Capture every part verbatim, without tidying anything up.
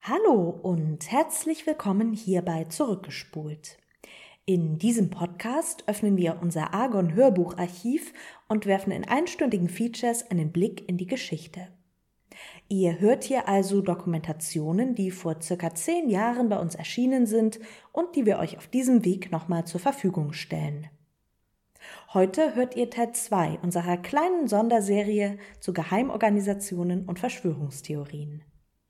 Hallo und herzlich willkommen hier bei Zurückgespult. In diesem Podcast öffnen wir unser Argon-Hörbucharchiv und werfen in einstündigen Features einen Blick in die Geschichte. Ihr hört hier also Dokumentationen, die vor circa zehn Jahren bei uns erschienen sind und die wir euch auf diesem Weg nochmal zur Verfügung stellen. Heute hört ihr Teil zwei unserer kleinen Sonderserie zu Geheimorganisationen und Verschwörungstheorien.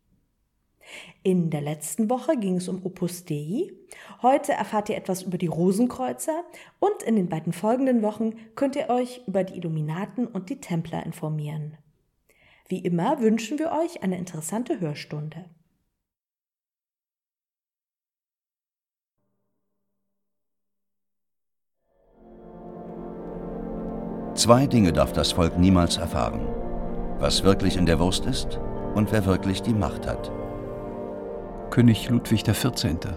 In der letzten Woche ging es um Opus Dei, heute erfahrt ihr etwas über die Rosenkreuzer und in den beiden folgenden Wochen könnt ihr euch über die Illuminaten und die Templer informieren. Wie immer wünschen wir euch eine interessante Hörstunde. Zwei Dinge darf das Volk niemals erfahren: was wirklich in der Wurst ist und wer wirklich die Macht hat. König Ludwig der Vierzehnte.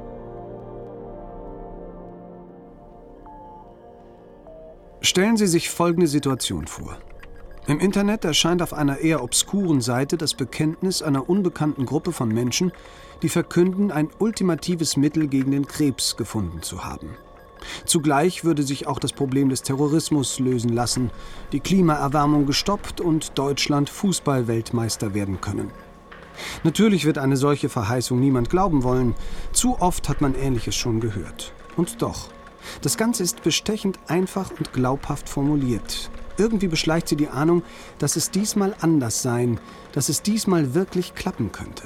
Stellen Sie sich folgende Situation vor. Im Internet erscheint auf einer eher obskuren Seite das Bekenntnis einer unbekannten Gruppe von Menschen, die verkünden, ein ultimatives Mittel gegen den Krebs gefunden zu haben. Zugleich würde sich auch das Problem des Terrorismus lösen lassen, die Klimaerwärmung gestoppt und Deutschland Fußball-Weltmeister werden können. Natürlich wird eine solche Verheißung niemand glauben wollen. Zu oft hat man Ähnliches schon gehört. Und doch, das Ganze ist bestechend einfach und glaubhaft formuliert. Irgendwie beschleicht sie die Ahnung, dass es diesmal anders sein, dass es diesmal wirklich klappen könnte.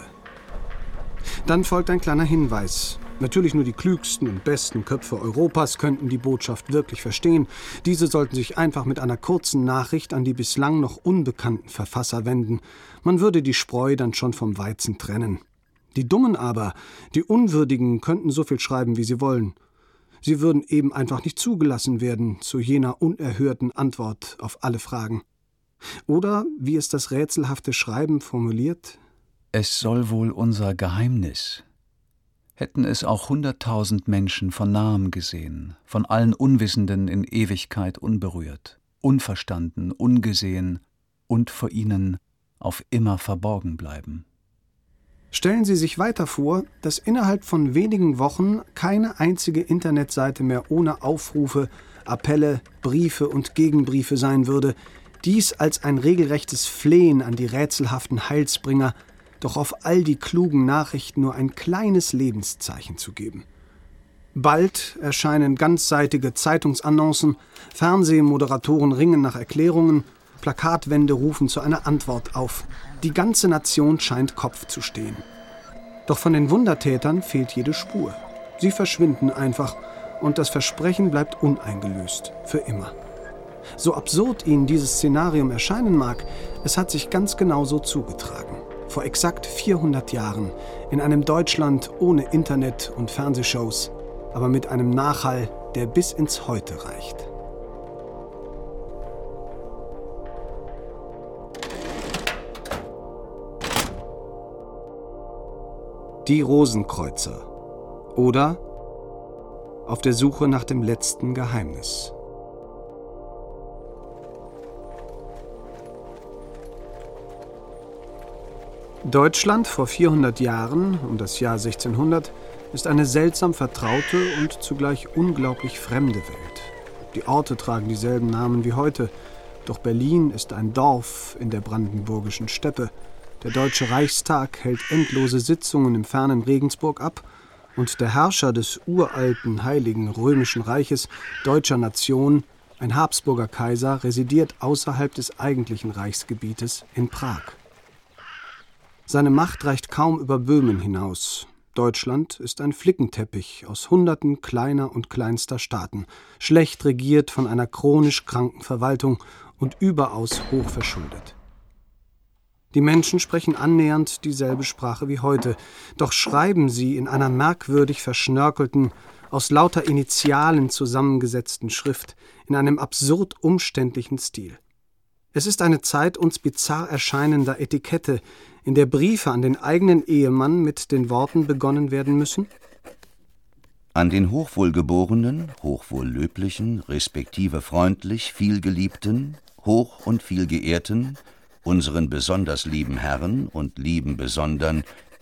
Dann folgt ein kleiner Hinweis. Natürlich nur die klügsten und besten Köpfe Europas könnten die Botschaft wirklich verstehen. Diese sollten sich einfach mit einer kurzen Nachricht an die bislang noch unbekannten Verfasser wenden. Man würde die Spreu dann schon vom Weizen trennen. Die Dummen aber, die Unwürdigen, könnten so viel schreiben, wie sie wollen. Sie würden eben einfach nicht zugelassen werden zu jener unerhörten Antwort auf alle Fragen. Oder, wie es das rätselhafte Schreiben formuliert: Es soll wohl unser Geheimnis. Hätten es auch hunderttausend Menschen von nahem gesehen, von allen Unwissenden in Ewigkeit unberührt, unverstanden, ungesehen und vor ihnen auf immer verborgen bleiben. Stellen Sie sich weiter vor, dass innerhalb von wenigen Wochen keine einzige Internetseite mehr ohne Aufrufe, Appelle, Briefe und Gegenbriefe sein würde, dies als ein regelrechtes Flehen an die rätselhaften Heilsbringer, doch auf all die klugen Nachrichten nur ein kleines Lebenszeichen zu geben. Bald erscheinen ganzseitige Zeitungsannoncen, Fernsehmoderatoren ringen nach Erklärungen, Plakatwände rufen zu einer Antwort auf. Die ganze Nation scheint Kopf zu stehen. Doch von den Wundertätern fehlt jede Spur. Sie verschwinden einfach und das Versprechen bleibt uneingelöst, für immer. So absurd Ihnen dieses Szenarium erscheinen mag, es hat sich ganz genau so zugetragen. Vor exakt vierhundert Jahren, in einem Deutschland ohne Internet und Fernsehshows, aber mit einem Nachhall, der bis ins Heute reicht. Die Rosenkreuzer oder Auf der Suche nach dem letzten Geheimnis. Deutschland vor vierhundert Jahren, um das Jahr sechzehnhundert, ist eine seltsam vertraute und zugleich unglaublich fremde Welt. Die Orte tragen dieselben Namen wie heute, doch Berlin ist ein Dorf in der brandenburgischen Steppe. Der Deutsche Reichstag hält endlose Sitzungen im fernen Regensburg ab und der Herrscher des uralten Heiligen Römischen Reiches deutscher Nation, ein Habsburger Kaiser, residiert außerhalb des eigentlichen Reichsgebietes in Prag. Seine Macht reicht kaum über Böhmen hinaus. Deutschland ist ein Flickenteppich aus Hunderten kleiner und kleinster Staaten, schlecht regiert von einer chronisch kranken Verwaltung und überaus hoch verschuldet. Die Menschen sprechen annähernd dieselbe Sprache wie heute, doch schreiben sie in einer merkwürdig verschnörkelten, aus lauter Initialen zusammengesetzten Schrift, in einem absurd umständlichen Stil. Es ist eine Zeit uns bizarr erscheinender Etikette, in der Briefe an den eigenen Ehemann mit den Worten begonnen werden müssen: An den hochwohlgeborenen, hochwohllöblichen, respektive freundlich vielgeliebten, hoch und vielgeehrten, unseren besonders lieben Herren und lieben besondern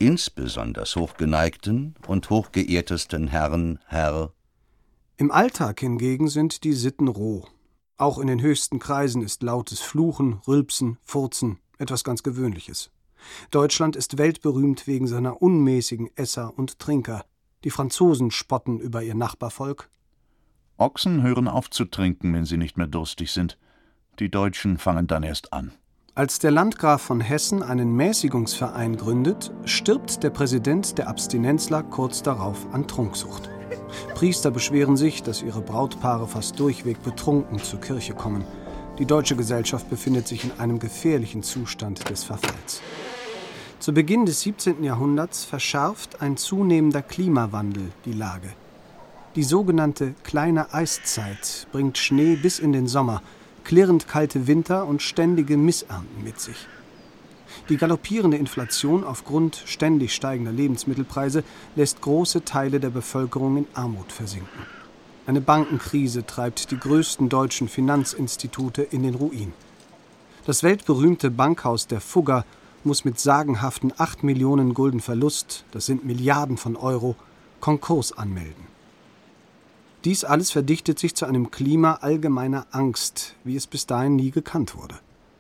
insbesondere hochgeneigten und hochgeehrtesten Herren, Herr. Im Alltag hingegen sind die Sitten roh. Auch in den höchsten Kreisen ist lautes Fluchen, Rülpsen, Furzen etwas ganz Gewöhnliches. Deutschland ist weltberühmt wegen seiner unmäßigen Esser und Trinker. Die Franzosen spotten über ihr Nachbarvolk. Ochsen hören auf zu trinken, wenn sie nicht mehr durstig sind. Die Deutschen fangen dann erst an. Als der Landgraf von Hessen einen Mäßigungsverein gründet, stirbt der Präsident der Abstinenzler kurz darauf an Trunksucht. Priester beschweren sich, dass ihre Brautpaare fast durchweg betrunken zur Kirche kommen. Die deutsche Gesellschaft befindet sich in einem gefährlichen Zustand des Verfalls. Zu Beginn des siebzehnten Jahrhunderts verschärft ein zunehmender Klimawandel die Lage. Die sogenannte kleine Eiszeit bringt Schnee bis in den Sommer, klirrend kalte Winter und ständige Missernten mit sich. Die galoppierende Inflation aufgrund ständig steigender Lebensmittelpreise lässt große Teile der Bevölkerung in Armut versinken. Eine Bankenkrise treibt die größten deutschen Finanzinstitute in den Ruin. Das weltberühmte Bankhaus der Fugger muss mit sagenhaften acht Millionen Gulden Verlust, das sind Milliarden von Euro, Konkurs anmelden. Dies alles verdichtet sich zu einem Klima allgemeiner Angst, wie es bis dahin nie gekannt wurde.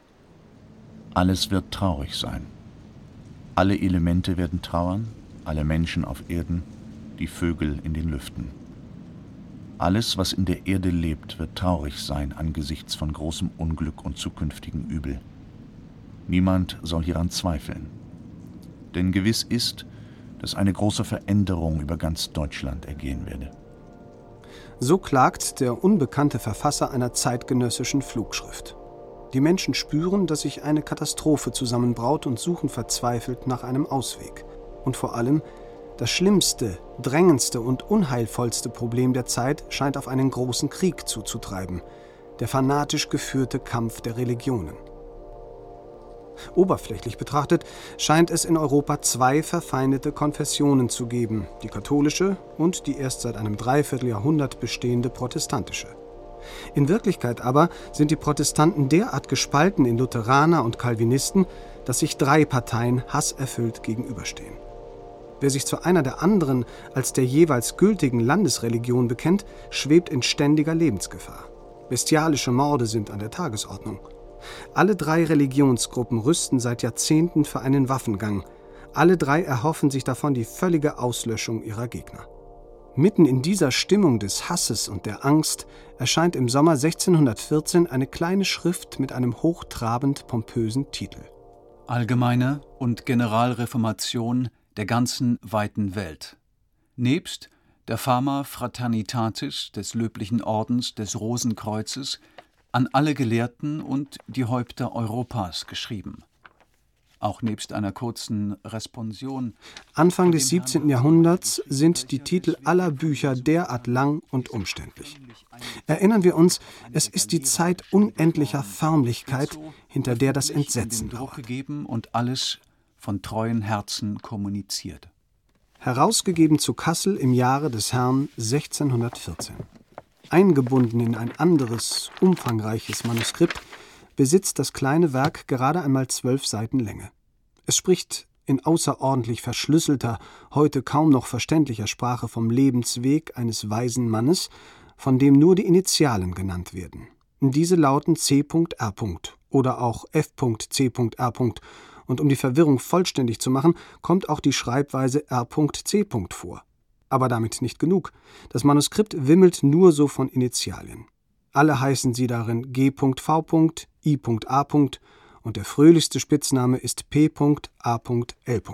Alles wird traurig sein. Alle Elemente werden trauern, alle Menschen auf Erden, die Vögel in den Lüften. Alles, was in der Erde lebt, wird traurig sein angesichts von großem Unglück und zukünftigem Übel. Niemand soll hieran zweifeln. Denn gewiss ist, dass eine große Veränderung über ganz Deutschland ergehen werde. So klagt der unbekannte Verfasser einer zeitgenössischen Flugschrift. Die Menschen spüren, dass sich eine Katastrophe zusammenbraut und suchen verzweifelt nach einem Ausweg. Und vor allem, das schlimmste, drängendste und unheilvollste Problem der Zeit scheint auf einen großen Krieg zuzutreiben: der fanatisch geführte Kampf der Religionen. Oberflächlich betrachtet scheint es in Europa zwei verfeindete Konfessionen zu geben, die katholische und die erst seit einem Dreivierteljahrhundert bestehende protestantische. In Wirklichkeit aber sind die Protestanten derart gespalten in Lutheraner und Calvinisten, dass sich drei Parteien hasserfüllt gegenüberstehen. Wer sich zu einer der anderen als der jeweils gültigen Landesreligion bekennt, schwebt in ständiger Lebensgefahr. Bestialische Morde sind an der Tagesordnung. Alle drei Religionsgruppen rüsten seit Jahrzehnten für einen Waffengang. Alle drei erhoffen sich davon die völlige Auslöschung ihrer Gegner. Mitten in dieser Stimmung des Hasses und der Angst erscheint im Sommer sechzehnhundertvierzehn eine kleine Schrift mit einem hochtrabend pompösen Titel: Allgemeine und Generalreformation der ganzen weiten Welt. Nebst der Fama Fraternitatis des löblichen Ordens des Rosenkreuzes an alle Gelehrten und die Häupter Europas geschrieben. Auch nebst einer kurzen Responsion. Anfang des siebzehnten Jahrhunderts sind die Titel aller Bücher derart lang und umständlich. Erinnern wir uns, es ist die Zeit unendlicher Förmlichkeit, hinter der das Entsetzen lauert. Und alles von treuen Herzen kommuniziert. Herausgegeben zu Kassel im Jahre des Herrn sechzehnhundertvierzehn. Eingebunden in ein anderes, umfangreiches Manuskript, besitzt das kleine Werk gerade einmal zwölf Seiten Länge. Es spricht in außerordentlich verschlüsselter, heute kaum noch verständlicher Sprache vom Lebensweg eines weisen Mannes, von dem nur die Initialen genannt werden. Diese lauten C R oder auch F C R. Und um die Verwirrung vollständig zu machen, kommt auch die Schreibweise R C vor. Aber damit nicht genug. Das Manuskript wimmelt nur so von Initialien. Alle heißen sie darin G V, I A und der fröhlichste Spitzname ist P A L.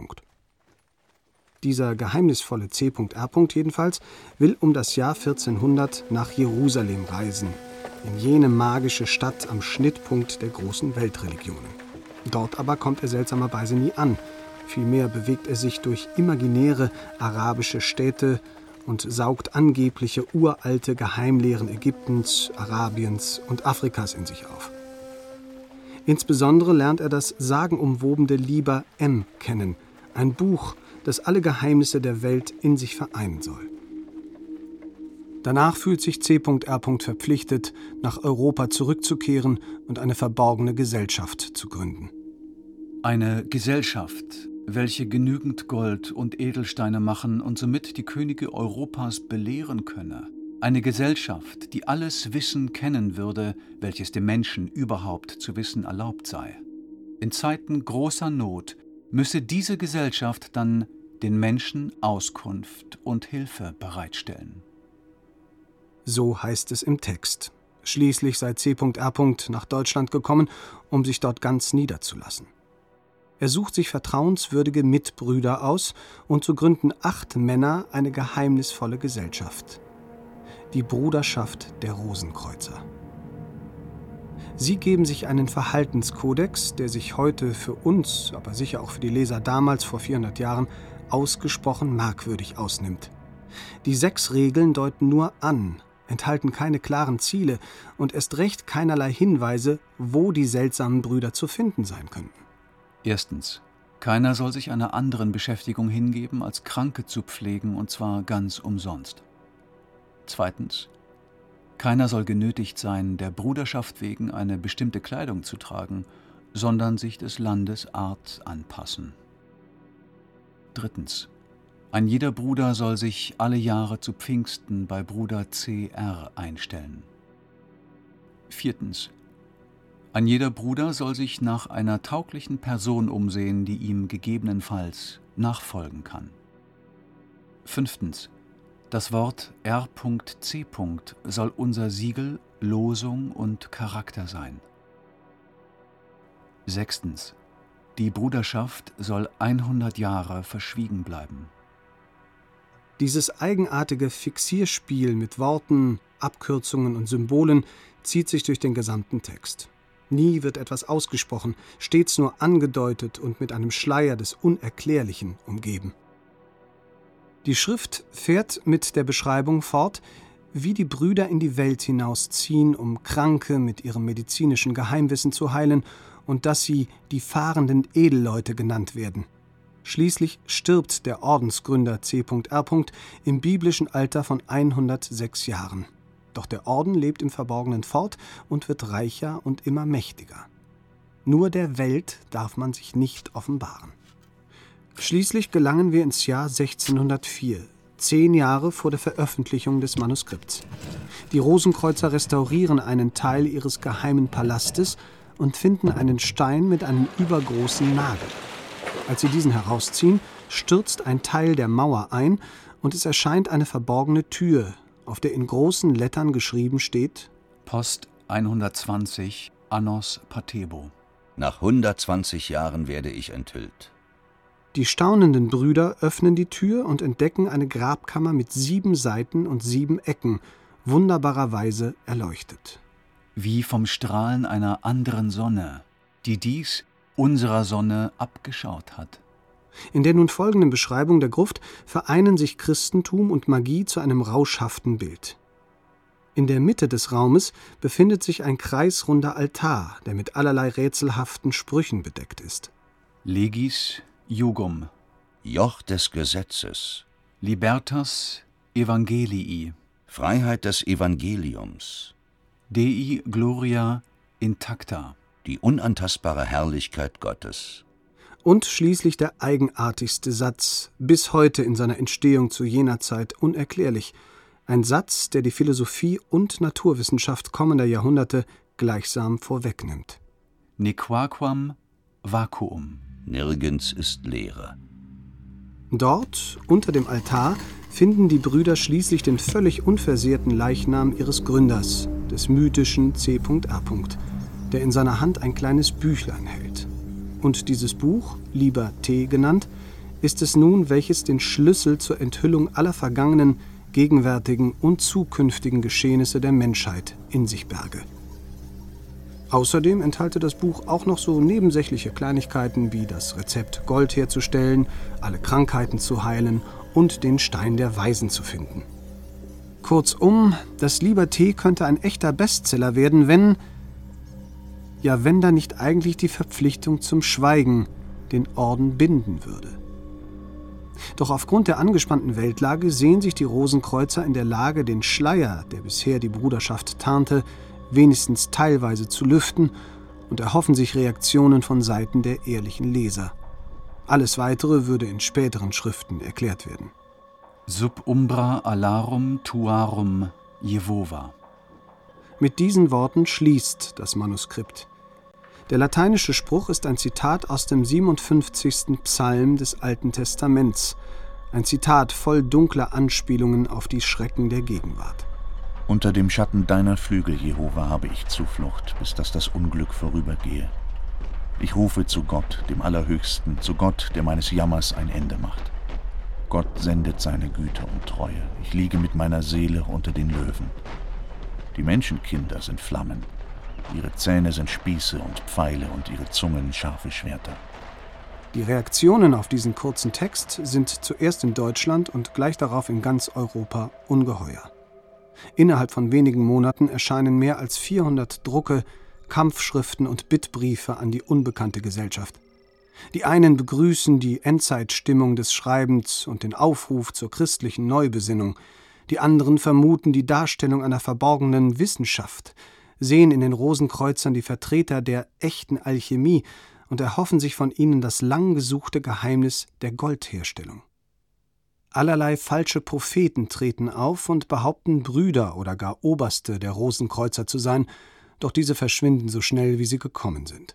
Dieser geheimnisvolle C R jedenfalls will um das Jahr vierzehnhundert nach Jerusalem reisen, in jene magische Stadt am Schnittpunkt der großen Weltreligionen. Dort aber kommt er seltsamerweise nie an. Vielmehr bewegt er sich durch imaginäre arabische Städte und saugt angebliche uralte Geheimlehren Ägyptens, Arabiens und Afrikas in sich auf. Insbesondere lernt er das sagenumwobene Liber M kennen, ein Buch, das alle Geheimnisse der Welt in sich vereinen soll. Danach fühlt sich C R verpflichtet, nach Europa zurückzukehren und eine verborgene Gesellschaft zu gründen. Eine Gesellschaft welche genügend Gold und Edelsteine machen und somit die Könige Europas belehren könne. Eine Gesellschaft, die alles Wissen kennen würde, welches dem Menschen überhaupt zu wissen erlaubt sei. In Zeiten großer Not müsse diese Gesellschaft dann den Menschen Auskunft und Hilfe bereitstellen. So heißt es im Text. Schließlich sei C R nach Deutschland gekommen, um sich dort ganz niederzulassen. Er sucht sich vertrauenswürdige Mitbrüder aus, und so gründen acht Männer eine geheimnisvolle Gesellschaft. Die Bruderschaft der Rosenkreuzer. Sie geben sich einen Verhaltenskodex, der sich heute für uns, aber sicher auch für die Leser damals vor vierhundert Jahren, ausgesprochen merkwürdig ausnimmt. Die sechs Regeln deuten nur an, enthalten keine klaren Ziele und erst recht keinerlei Hinweise, wo die seltsamen Brüder zu finden sein könnten. Erstens. Keiner soll sich einer anderen Beschäftigung hingeben, als Kranke zu pflegen, und zwar ganz umsonst. Zweitens. Keiner soll genötigt sein, der Bruderschaft wegen eine bestimmte Kleidung zu tragen, sondern sich des Landes Art anpassen. Drittens. Ein jeder Bruder soll sich alle Jahre zu Pfingsten bei Bruder C R einstellen. Viertens. Ein jeder Bruder soll sich nach einer tauglichen Person umsehen, die ihm gegebenenfalls nachfolgen kann. Fünftens. Das Wort R C soll unser Siegel, Losung und Charakter sein. Sechstens. Die Bruderschaft soll hundert Jahre verschwiegen bleiben. Dieses eigenartige Fixierspiel mit Worten, Abkürzungen und Symbolen zieht sich durch den gesamten Text. Nie wird etwas ausgesprochen, stets nur angedeutet und mit einem Schleier des Unerklärlichen umgeben. Die Schrift fährt mit der Beschreibung fort, wie die Brüder in die Welt hinausziehen, um Kranke mit ihrem medizinischen Geheimwissen zu heilen, und dass sie die fahrenden Edelleute genannt werden. Schließlich stirbt der Ordensgründer C R im biblischen Alter von hundertsechs Jahren. Doch der Orden lebt im Verborgenen fort und wird reicher und immer mächtiger. Nur der Welt darf man sich nicht offenbaren. Schließlich gelangen wir ins Jahr sechzehnhundertvier, zehn Jahre vor der Veröffentlichung des Manuskripts. Die Rosenkreuzer restaurieren einen Teil ihres geheimen Palastes und finden einen Stein mit einem übergroßen Nagel. Als sie diesen herausziehen, stürzt ein Teil der Mauer ein und es erscheint eine verborgene Tür, auf der in großen Lettern geschrieben steht: Post hundertzwanzig, Annos Patebo. Nach hundertzwanzig Jahren werde ich enthüllt. Die staunenden Brüder öffnen die Tür und entdecken eine Grabkammer mit sieben Seiten und sieben Ecken, wunderbarerweise erleuchtet. Wie vom Strahlen einer anderen Sonne, die dies unserer Sonne abgeschaut hat. In der nun folgenden Beschreibung der Gruft vereinen sich Christentum und Magie zu einem rauschhaften Bild. In der Mitte des Raumes befindet sich ein kreisrunder Altar, der mit allerlei rätselhaften Sprüchen bedeckt ist. Legis Jugum, Joch des Gesetzes, Libertas Evangelii, Freiheit des Evangeliums, Dei Gloria Intacta, die unantastbare Herrlichkeit Gottes. Und schließlich der eigenartigste Satz, bis heute in seiner Entstehung zu jener Zeit unerklärlich. Ein Satz, der die Philosophie und Naturwissenschaft kommender Jahrhunderte gleichsam vorwegnimmt. Nequaquam vacuum. Nirgends ist Leere. Dort, unter dem Altar, finden die Brüder schließlich den völlig unversehrten Leichnam ihres Gründers, des mythischen C R, der in seiner Hand ein kleines Büchlein hält. Und dieses Buch, lieber T genannt, ist es nun, welches den Schlüssel zur Enthüllung aller vergangenen, gegenwärtigen und zukünftigen Geschehnisse der Menschheit in sich berge. Außerdem enthalte das Buch auch noch so nebensächliche Kleinigkeiten wie das Rezept, Gold herzustellen, alle Krankheiten zu heilen und den Stein der Weisen zu finden. Kurzum, das Lieber T könnte ein echter Bestseller werden, wenn... Ja, wenn da nicht eigentlich die Verpflichtung zum Schweigen den Orden binden würde. Doch aufgrund der angespannten Weltlage sehen sich die Rosenkreuzer in der Lage, den Schleier, der bisher die Bruderschaft tarnte, wenigstens teilweise zu lüften und erhoffen sich Reaktionen von Seiten der ehrlichen Leser. Alles Weitere würde in späteren Schriften erklärt werden. Sub umbra alarum tuarum Jehova. Mit diesen Worten schließt das Manuskript. Der lateinische Spruch ist ein Zitat aus dem siebenundfünfzigsten Psalm des Alten Testaments. Ein Zitat voll dunkler Anspielungen auf die Schrecken der Gegenwart. Unter dem Schatten deiner Flügel, Jehova, habe ich Zuflucht, bis dass das Unglück vorübergehe. Ich rufe zu Gott, dem Allerhöchsten, zu Gott, der meines Jammers ein Ende macht. Gott sendet seine Güte und Treue. Ich liege mit meiner Seele unter den Löwen. Die Menschenkinder sind Flammen. Ihre Zähne sind Spieße und Pfeile und ihre Zungen scharfe Schwerter. Die Reaktionen auf diesen kurzen Text sind zuerst in Deutschland und gleich darauf in ganz Europa ungeheuer. Innerhalb von wenigen Monaten erscheinen mehr als vierhundert Drucke, Kampfschriften und Bittbriefe an die unbekannte Gesellschaft. Die einen begrüßen die Endzeitstimmung des Schreibens und den Aufruf zur christlichen Neubesinnung. Die anderen vermuten die Darstellung einer verborgenen Wissenschaft, sehen in den Rosenkreuzern die Vertreter der echten Alchemie und erhoffen sich von ihnen das lang gesuchte Geheimnis der Goldherstellung. Allerlei falsche Propheten treten auf und behaupten, Brüder oder gar Oberste der Rosenkreuzer zu sein, doch diese verschwinden so schnell, wie sie gekommen sind.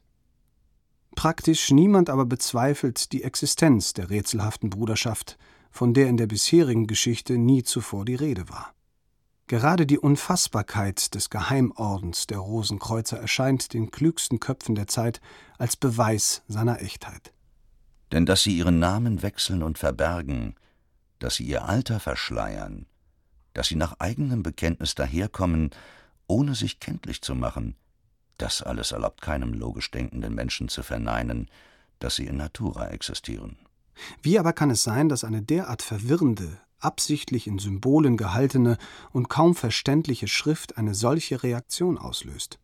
Praktisch niemand aber bezweifelt die Existenz der rätselhaften Bruderschaft, von der in der bisherigen Geschichte nie zuvor die Rede war. Gerade die Unfassbarkeit des Geheimordens der Rosenkreuzer erscheint den klügsten Köpfen der Zeit als Beweis seiner Echtheit. Denn dass sie ihren Namen wechseln und verbergen, dass sie ihr Alter verschleiern, dass sie nach eigenem Bekenntnis daherkommen, ohne sich kenntlich zu machen, das alles erlaubt keinem logisch denkenden Menschen zu verneinen, dass sie in natura existieren. Wie aber kann es sein, dass eine derart verwirrende, absichtlich in Symbolen gehaltene und kaum verständliche Schrift eine solche Reaktion auslöst?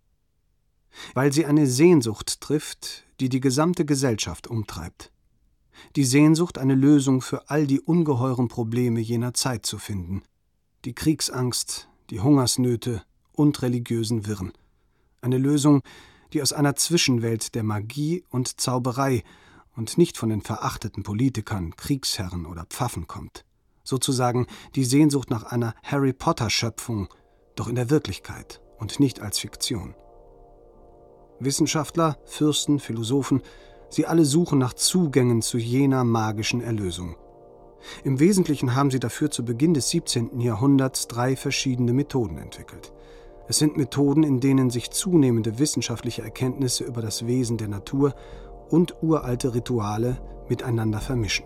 Weil sie eine Sehnsucht trifft, die die gesamte Gesellschaft umtreibt. Die Sehnsucht, eine Lösung für all die ungeheuren Probleme jener Zeit zu finden. Die Kriegsangst, die Hungersnöte und religiösen Wirren. Eine Lösung, die aus einer Zwischenwelt der Magie und Zauberei und nicht von den verachteten Politikern, Kriegsherren oder Pfaffen kommt. Sozusagen die Sehnsucht nach einer Harry-Potter-Schöpfung, doch in der Wirklichkeit und nicht als Fiktion. Wissenschaftler, Fürsten, Philosophen, sie alle suchen nach Zugängen zu jener magischen Erlösung. Im Wesentlichen haben sie dafür zu Beginn des siebzehnten Jahrhunderts drei verschiedene Methoden entwickelt. Es sind Methoden, in denen sich zunehmende wissenschaftliche Erkenntnisse über das Wesen der Natur und uralte Rituale miteinander vermischen.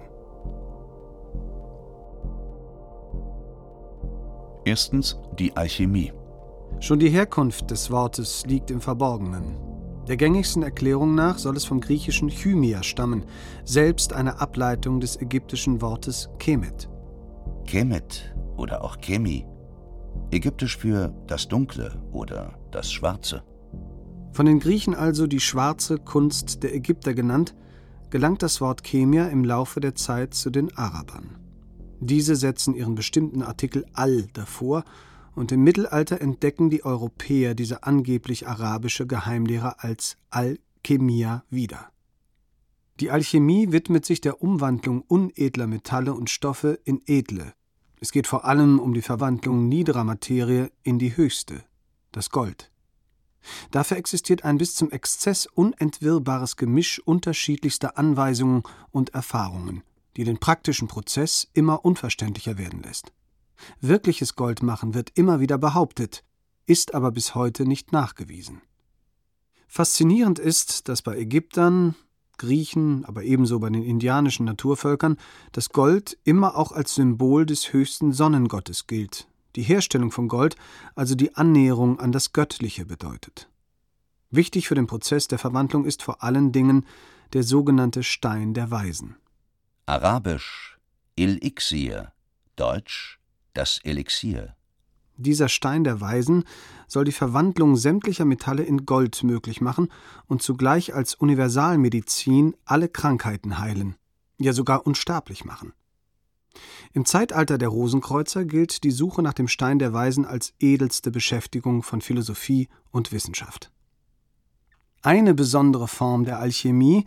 Erstens die Alchemie. Schon die Herkunft des Wortes liegt im Verborgenen. Der gängigsten Erklärung nach soll es vom griechischen Chymia stammen, selbst eine Ableitung des ägyptischen Wortes Kemet. Kemet oder auch Chemi, ägyptisch für das Dunkle oder das Schwarze. Von den Griechen also die schwarze Kunst der Ägypter genannt, gelangt das Wort Chemia im Laufe der Zeit zu den Arabern. Diese setzen ihren bestimmten Artikel Al davor, und im Mittelalter entdecken die Europäer diese angeblich arabische Geheimlehre als Alchemia wieder. Die Alchemie widmet sich der Umwandlung unedler Metalle und Stoffe in edle. Es geht vor allem um die Verwandlung niederer Materie in die höchste, das Gold. Dafür existiert ein bis zum Exzess unentwirrbares Gemisch unterschiedlichster Anweisungen und Erfahrungen, die den praktischen Prozess immer unverständlicher werden lässt. Wirkliches Goldmachen wird immer wieder behauptet, ist aber bis heute nicht nachgewiesen. Faszinierend ist, dass bei Ägyptern, Griechen, aber ebenso bei den indianischen Naturvölkern das Gold immer auch als Symbol des höchsten Sonnengottes gilt. Die Herstellung von Gold, also die Annäherung an das Göttliche bedeutet. Wichtig für den Prozess der Verwandlung ist vor allen Dingen der sogenannte Stein der Weisen. Arabisch El-Ixir, Deutsch das Elixier. Dieser Stein der Weisen soll die Verwandlung sämtlicher Metalle in Gold möglich machen und zugleich als Universalmedizin alle Krankheiten heilen, ja sogar unsterblich machen. Im Zeitalter der Rosenkreuzer gilt die Suche nach dem Stein der Weisen als edelste Beschäftigung von Philosophie und Wissenschaft. Eine besondere Form der Alchemie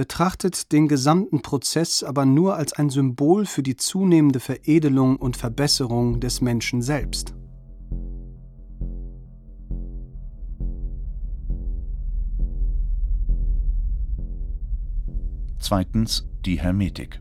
betrachtet den gesamten Prozess aber nur als ein Symbol für die zunehmende Veredelung und Verbesserung des Menschen selbst. Zweitens die Hermetik.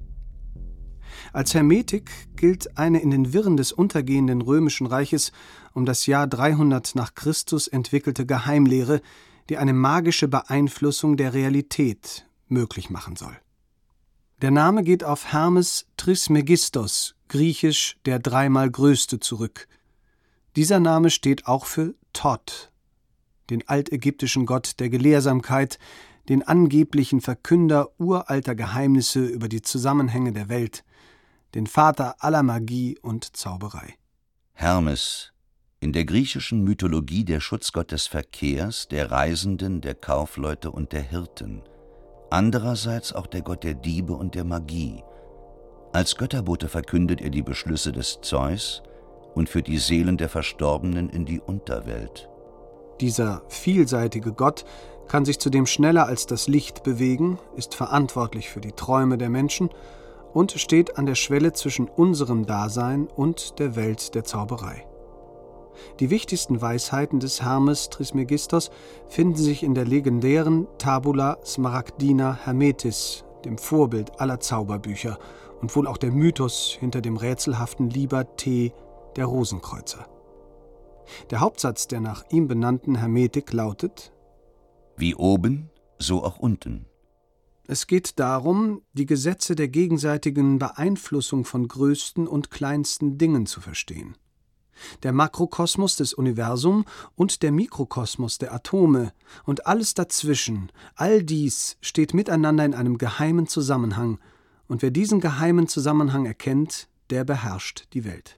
Als Hermetik gilt eine in den Wirren des untergehenden Römischen Reiches um das Jahr dreihundert nach Christus entwickelte Geheimlehre, die eine magische Beeinflussung der Realität möglich machen soll. Der Name geht auf Hermes Trismegistos, griechisch der dreimal Größte, zurück. Dieser Name steht auch für Thoth, den altägyptischen Gott der Gelehrsamkeit, den angeblichen Verkünder uralter Geheimnisse über die Zusammenhänge der Welt, den Vater aller Magie und Zauberei. Hermes, in der griechischen Mythologie der Schutzgott des Verkehrs, der Reisenden, der Kaufleute und der Hirten, andererseits auch der Gott der Diebe und der Magie. Als Götterbote verkündet er die Beschlüsse des Zeus und führt die Seelen der Verstorbenen in die Unterwelt. Dieser vielseitige Gott kann sich zudem schneller als das Licht bewegen, ist verantwortlich für die Träume der Menschen und steht an der Schwelle zwischen unserem Dasein und der Welt der Zauberei. Die wichtigsten Weisheiten des Hermes Trismegistos finden sich in der legendären Tabula Smaragdina Hermetis, dem Vorbild aller Zauberbücher und wohl auch der Mythos hinter dem rätselhaften Liber T der Rosenkreuzer. Der Hauptsatz der nach ihm benannten Hermetik lautet: Wie oben, so auch unten. Es geht darum, die Gesetze der gegenseitigen Beeinflussung von größten und kleinsten Dingen zu verstehen. Der Makrokosmos des Universums und der Mikrokosmos der Atome und alles dazwischen, all dies steht miteinander in einem geheimen Zusammenhang, und wer diesen geheimen Zusammenhang erkennt, der beherrscht die Welt.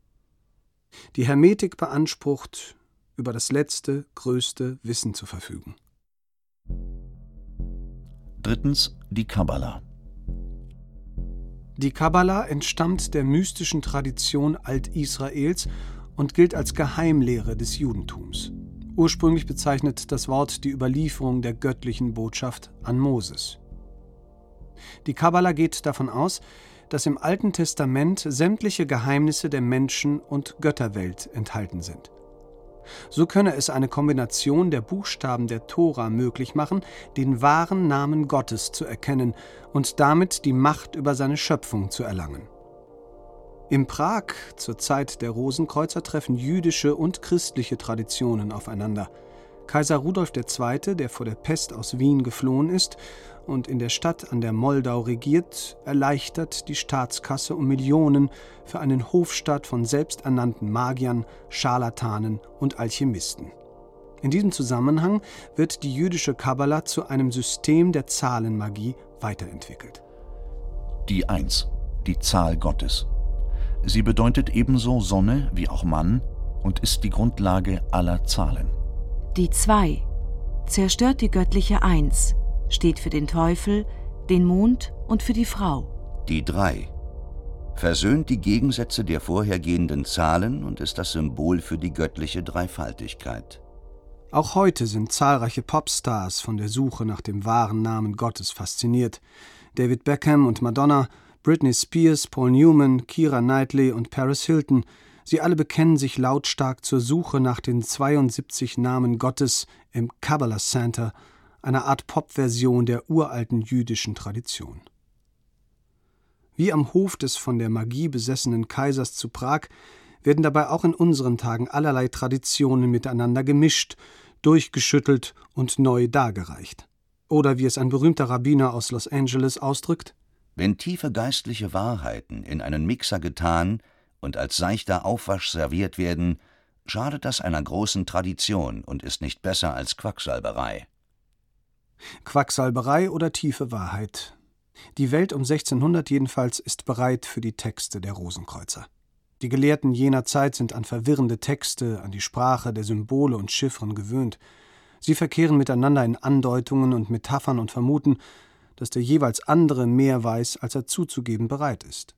Die Hermetik beansprucht, über das letzte, größte Wissen zu verfügen. Drittens die Kabbala. Die Kabbala entstammt der mystischen Tradition Alt-Israels und gilt als Geheimlehre des Judentums. Ursprünglich bezeichnet das Wort die Überlieferung der göttlichen Botschaft an Moses. Die Kabbala geht davon aus, dass im Alten Testament sämtliche Geheimnisse der Menschen- und Götterwelt enthalten sind. So könne es eine Kombination der Buchstaben der Tora möglich machen, den wahren Namen Gottes zu erkennen und damit die Macht über seine Schöpfung zu erlangen. In Prag zur Zeit der Rosenkreuzer treffen jüdische und christliche Traditionen aufeinander. Kaiser Rudolf der Zweite., der vor der Pest aus Wien geflohen ist und in der Stadt an der Moldau regiert, erleichtert die Staatskasse um Millionen für einen Hofstaat von selbsternannten Magiern, Scharlatanen und Alchemisten. In diesem Zusammenhang wird die jüdische Kabbala zu einem System der Zahlenmagie weiterentwickelt. Die Eins, die Zahl Gottes. Sie bedeutet ebenso Sonne wie auch Mann und ist die Grundlage aller Zahlen. Die Zwei zerstört die göttliche Eins, steht für den Teufel, den Mond und für die Frau. Die Drei versöhnt die Gegensätze der vorhergehenden Zahlen und ist das Symbol für die göttliche Dreifaltigkeit. Auch heute sind zahlreiche Popstars von der Suche nach dem wahren Namen Gottes fasziniert. David Beckham und Madonna, Britney Spears, Paul Newman, Keira Knightley und Paris Hilton, sie alle bekennen sich lautstark zur Suche nach den zweiundsiebzig Namen Gottes im Kabbalah Center, einer Art Pop-Version der uralten jüdischen Tradition. Wie am Hof des von der Magie besessenen Kaisers zu Prag werden dabei auch in unseren Tagen allerlei Traditionen miteinander gemischt, durchgeschüttelt und neu dargereicht. Oder wie es ein berühmter Rabbiner aus Los Angeles ausdrückt: Wenn tiefe geistliche Wahrheiten in einen Mixer getan und als seichter Aufwasch serviert werden, schadet das einer großen Tradition und ist nicht besser als Quacksalberei. Quacksalberei oder tiefe Wahrheit. Die Welt um sechzehnhundert jedenfalls ist bereit für die Texte der Rosenkreuzer. Die Gelehrten jener Zeit sind an verwirrende Texte, an die Sprache der Symbole und Chiffren gewöhnt. Sie verkehren miteinander in Andeutungen und Metaphern und vermuten, dass der jeweils andere mehr weiß, als er zuzugeben bereit ist.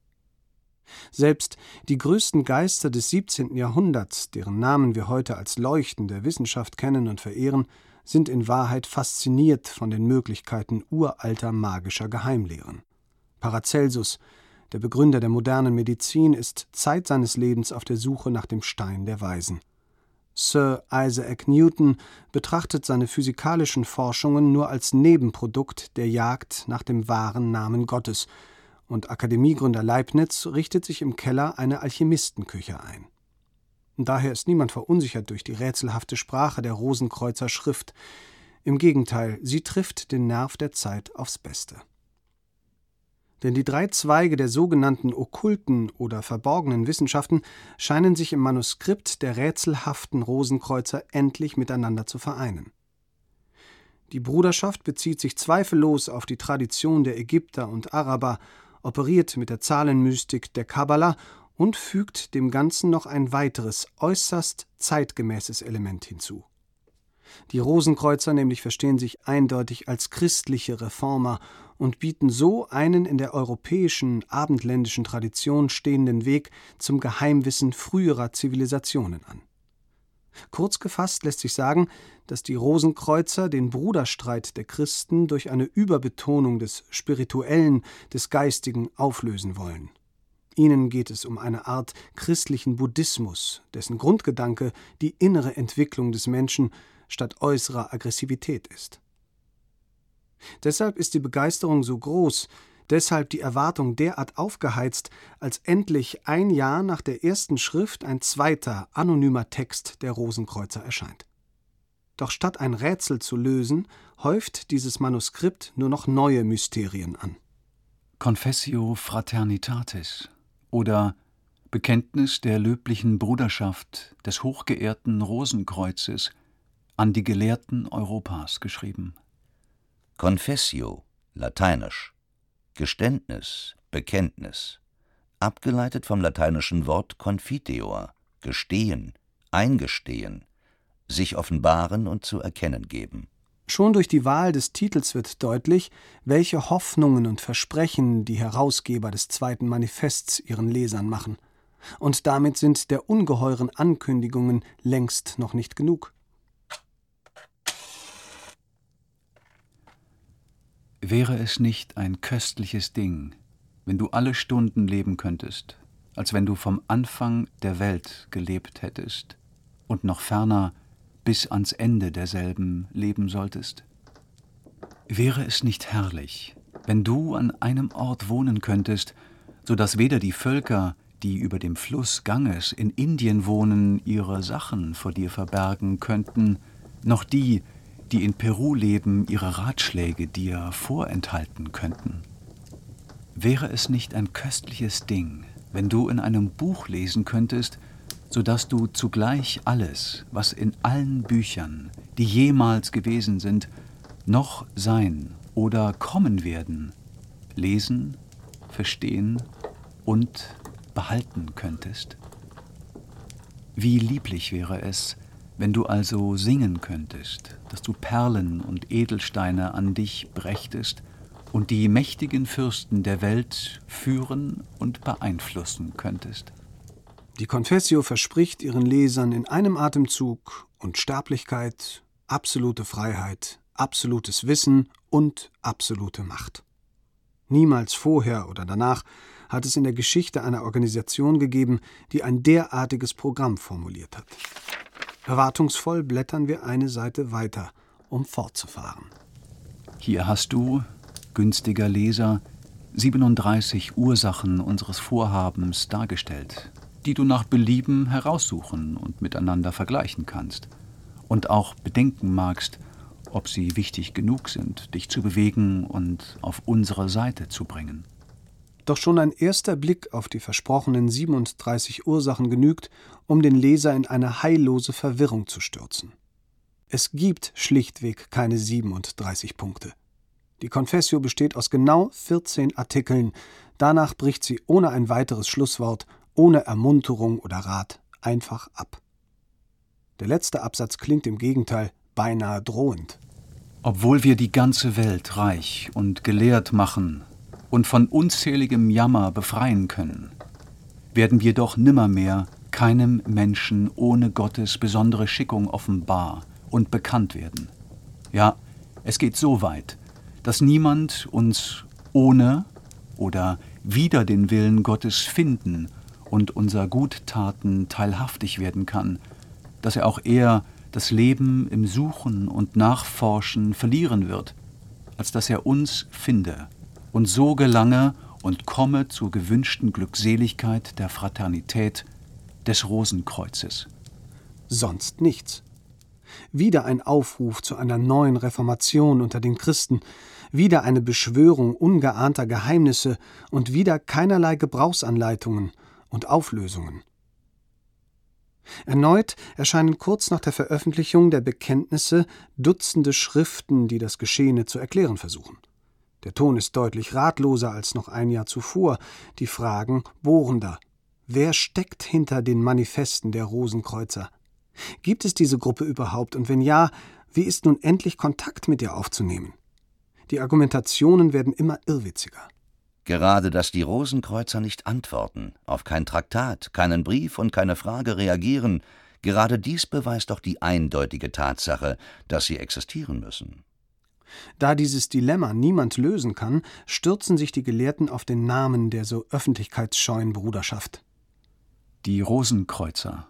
Selbst die größten Geister des siebzehnten Jahrhunderts, deren Namen wir heute als Leuchten der Wissenschaft kennen und verehren, sind in Wahrheit fasziniert von den Möglichkeiten uralter magischer Geheimlehren. Paracelsus, der Begründer der modernen Medizin, ist Zeit seines Lebens auf der Suche nach dem Stein der Weisen. Sir Isaac Newton betrachtet seine physikalischen Forschungen nur als Nebenprodukt der Jagd nach dem wahren Namen Gottes, und Akademiegründer Leibniz richtet sich im Keller eine Alchemistenküche ein. Daher ist niemand verunsichert durch die rätselhafte Sprache der Rosenkreuzer Schrift. Im Gegenteil, sie trifft den Nerv der Zeit aufs Beste. Denn die drei Zweige der sogenannten okkulten oder verborgenen Wissenschaften scheinen sich im Manuskript der rätselhaften Rosenkreuzer endlich miteinander zu vereinen. Die Bruderschaft bezieht sich zweifellos auf die Tradition der Ägypter und Araber, operiert mit der Zahlenmystik der Kabbala und fügt dem Ganzen noch ein weiteres, äußerst zeitgemäßes Element hinzu. Die Rosenkreuzer nämlich verstehen sich eindeutig als christliche Reformer und bieten so einen in der europäischen, abendländischen Tradition stehenden Weg zum Geheimwissen früherer Zivilisationen an. Kurz gefasst lässt sich sagen, dass die Rosenkreuzer den Bruderstreit der Christen durch eine Überbetonung des Spirituellen, des Geistigen auflösen wollen. Ihnen geht es um eine Art christlichen Buddhismus, dessen Grundgedanke die innere Entwicklung des Menschen statt äußerer Aggressivität ist. Deshalb ist die Begeisterung so groß, deshalb die Erwartung derart aufgeheizt, als endlich ein Jahr nach der ersten Schrift ein zweiter, anonymer Text der Rosenkreuzer erscheint. Doch statt ein Rätsel zu lösen, häuft dieses Manuskript nur noch neue Mysterien an. Confessio Fraternitatis oder Bekenntnis der löblichen Bruderschaft des hochgeehrten Rosenkreuzes an die Gelehrten Europas geschrieben. Confessio, lateinisch, Geständnis, Bekenntnis, abgeleitet vom lateinischen Wort confiteor, gestehen, eingestehen, sich offenbaren und zu erkennen geben. Schon durch die Wahl des Titels wird deutlich, welche Hoffnungen und Versprechen die Herausgeber des zweiten Manifests ihren Lesern machen. Und damit sind der ungeheuren Ankündigungen längst noch nicht genug. Wäre es nicht ein köstliches Ding, wenn du alle Stunden leben könntest, als wenn du vom Anfang der Welt gelebt hättest und noch ferner bis ans Ende derselben leben solltest? Wäre es nicht herrlich, wenn du an einem Ort wohnen könntest, so dass weder die Völker, die über dem Fluss Ganges in Indien wohnen, ihre Sachen vor dir verbergen könnten, noch die, die in Peru leben, ihre Ratschläge dir vorenthalten könnten? Wäre es nicht ein köstliches Ding, wenn du in einem Buch lesen könntest, so dass du zugleich alles, was in allen Büchern, die jemals gewesen sind, noch sein oder kommen werden, lesen, verstehen und behalten könntest? Wie lieblich wäre es, wenn du also singen könntest, dass du Perlen und Edelsteine an dich brächtest und die mächtigen Fürsten der Welt führen und beeinflussen könntest. Die Confessio verspricht ihren Lesern in einem Atemzug Unsterblichkeit, absolute Freiheit, absolutes Wissen und absolute Macht. Niemals vorher oder danach hat es in der Geschichte einer Organisation gegeben, die ein derartiges Programm formuliert hat. Erwartungsvoll blättern wir eine Seite weiter, um fortzufahren. Hier hast du, günstiger Leser, siebenunddreißig Ursachen unseres Vorhabens dargestellt, die du nach Belieben heraussuchen und miteinander vergleichen kannst und auch bedenken magst, ob sie wichtig genug sind, dich zu bewegen und auf unsere Seite zu bringen. Doch schon ein erster Blick auf die versprochenen siebenunddreißig Ursachen genügt, um den Leser in eine heillose Verwirrung zu stürzen. Es gibt schlichtweg keine siebenunddreißig Punkte. Die Confessio besteht aus genau vierzehn Artikeln, danach bricht sie ohne ein weiteres Schlusswort, ohne Ermunterung oder Rat, einfach ab. Der letzte Absatz klingt im Gegenteil beinahe drohend. Obwohl wir die ganze Welt reich und gelehrt machen und von unzähligem Jammer befreien können, werden wir doch nimmermehr keinem Menschen ohne Gottes besondere Schickung offenbar und bekannt werden. Ja, es geht so weit, dass niemand uns ohne oder wider den Willen Gottes finden und unserer Guttaten teilhaftig werden kann, dass er auch eher das Leben im Suchen und Nachforschen verlieren wird, als dass er uns finde und so gelange und komme zur gewünschten Glückseligkeit der Fraternität des Rosenkreuzes. Sonst nichts. Wieder ein Aufruf zu einer neuen Reformation unter den Christen, wieder eine Beschwörung ungeahnter Geheimnisse und wieder keinerlei Gebrauchsanleitungen und Auflösungen. Erneut erscheinen kurz nach der Veröffentlichung der Bekenntnisse Dutzende Schriften, die das Geschehene zu erklären versuchen. Der Ton ist deutlich ratloser als noch ein Jahr zuvor, die Fragen bohrender. Wer steckt hinter den Manifesten der Rosenkreuzer? Gibt es diese Gruppe überhaupt, und wenn ja, wie ist nun endlich Kontakt mit ihr aufzunehmen? Die Argumentationen werden immer irrwitziger. Gerade, dass die Rosenkreuzer nicht antworten, auf kein Traktat, keinen Brief und keine Frage reagieren, gerade dies beweist doch die eindeutige Tatsache, dass sie existieren müssen. Da dieses Dilemma niemand lösen kann, stürzen sich die Gelehrten auf den Namen der so öffentlichkeitsscheuen Bruderschaft. Die Rosenkreuzer.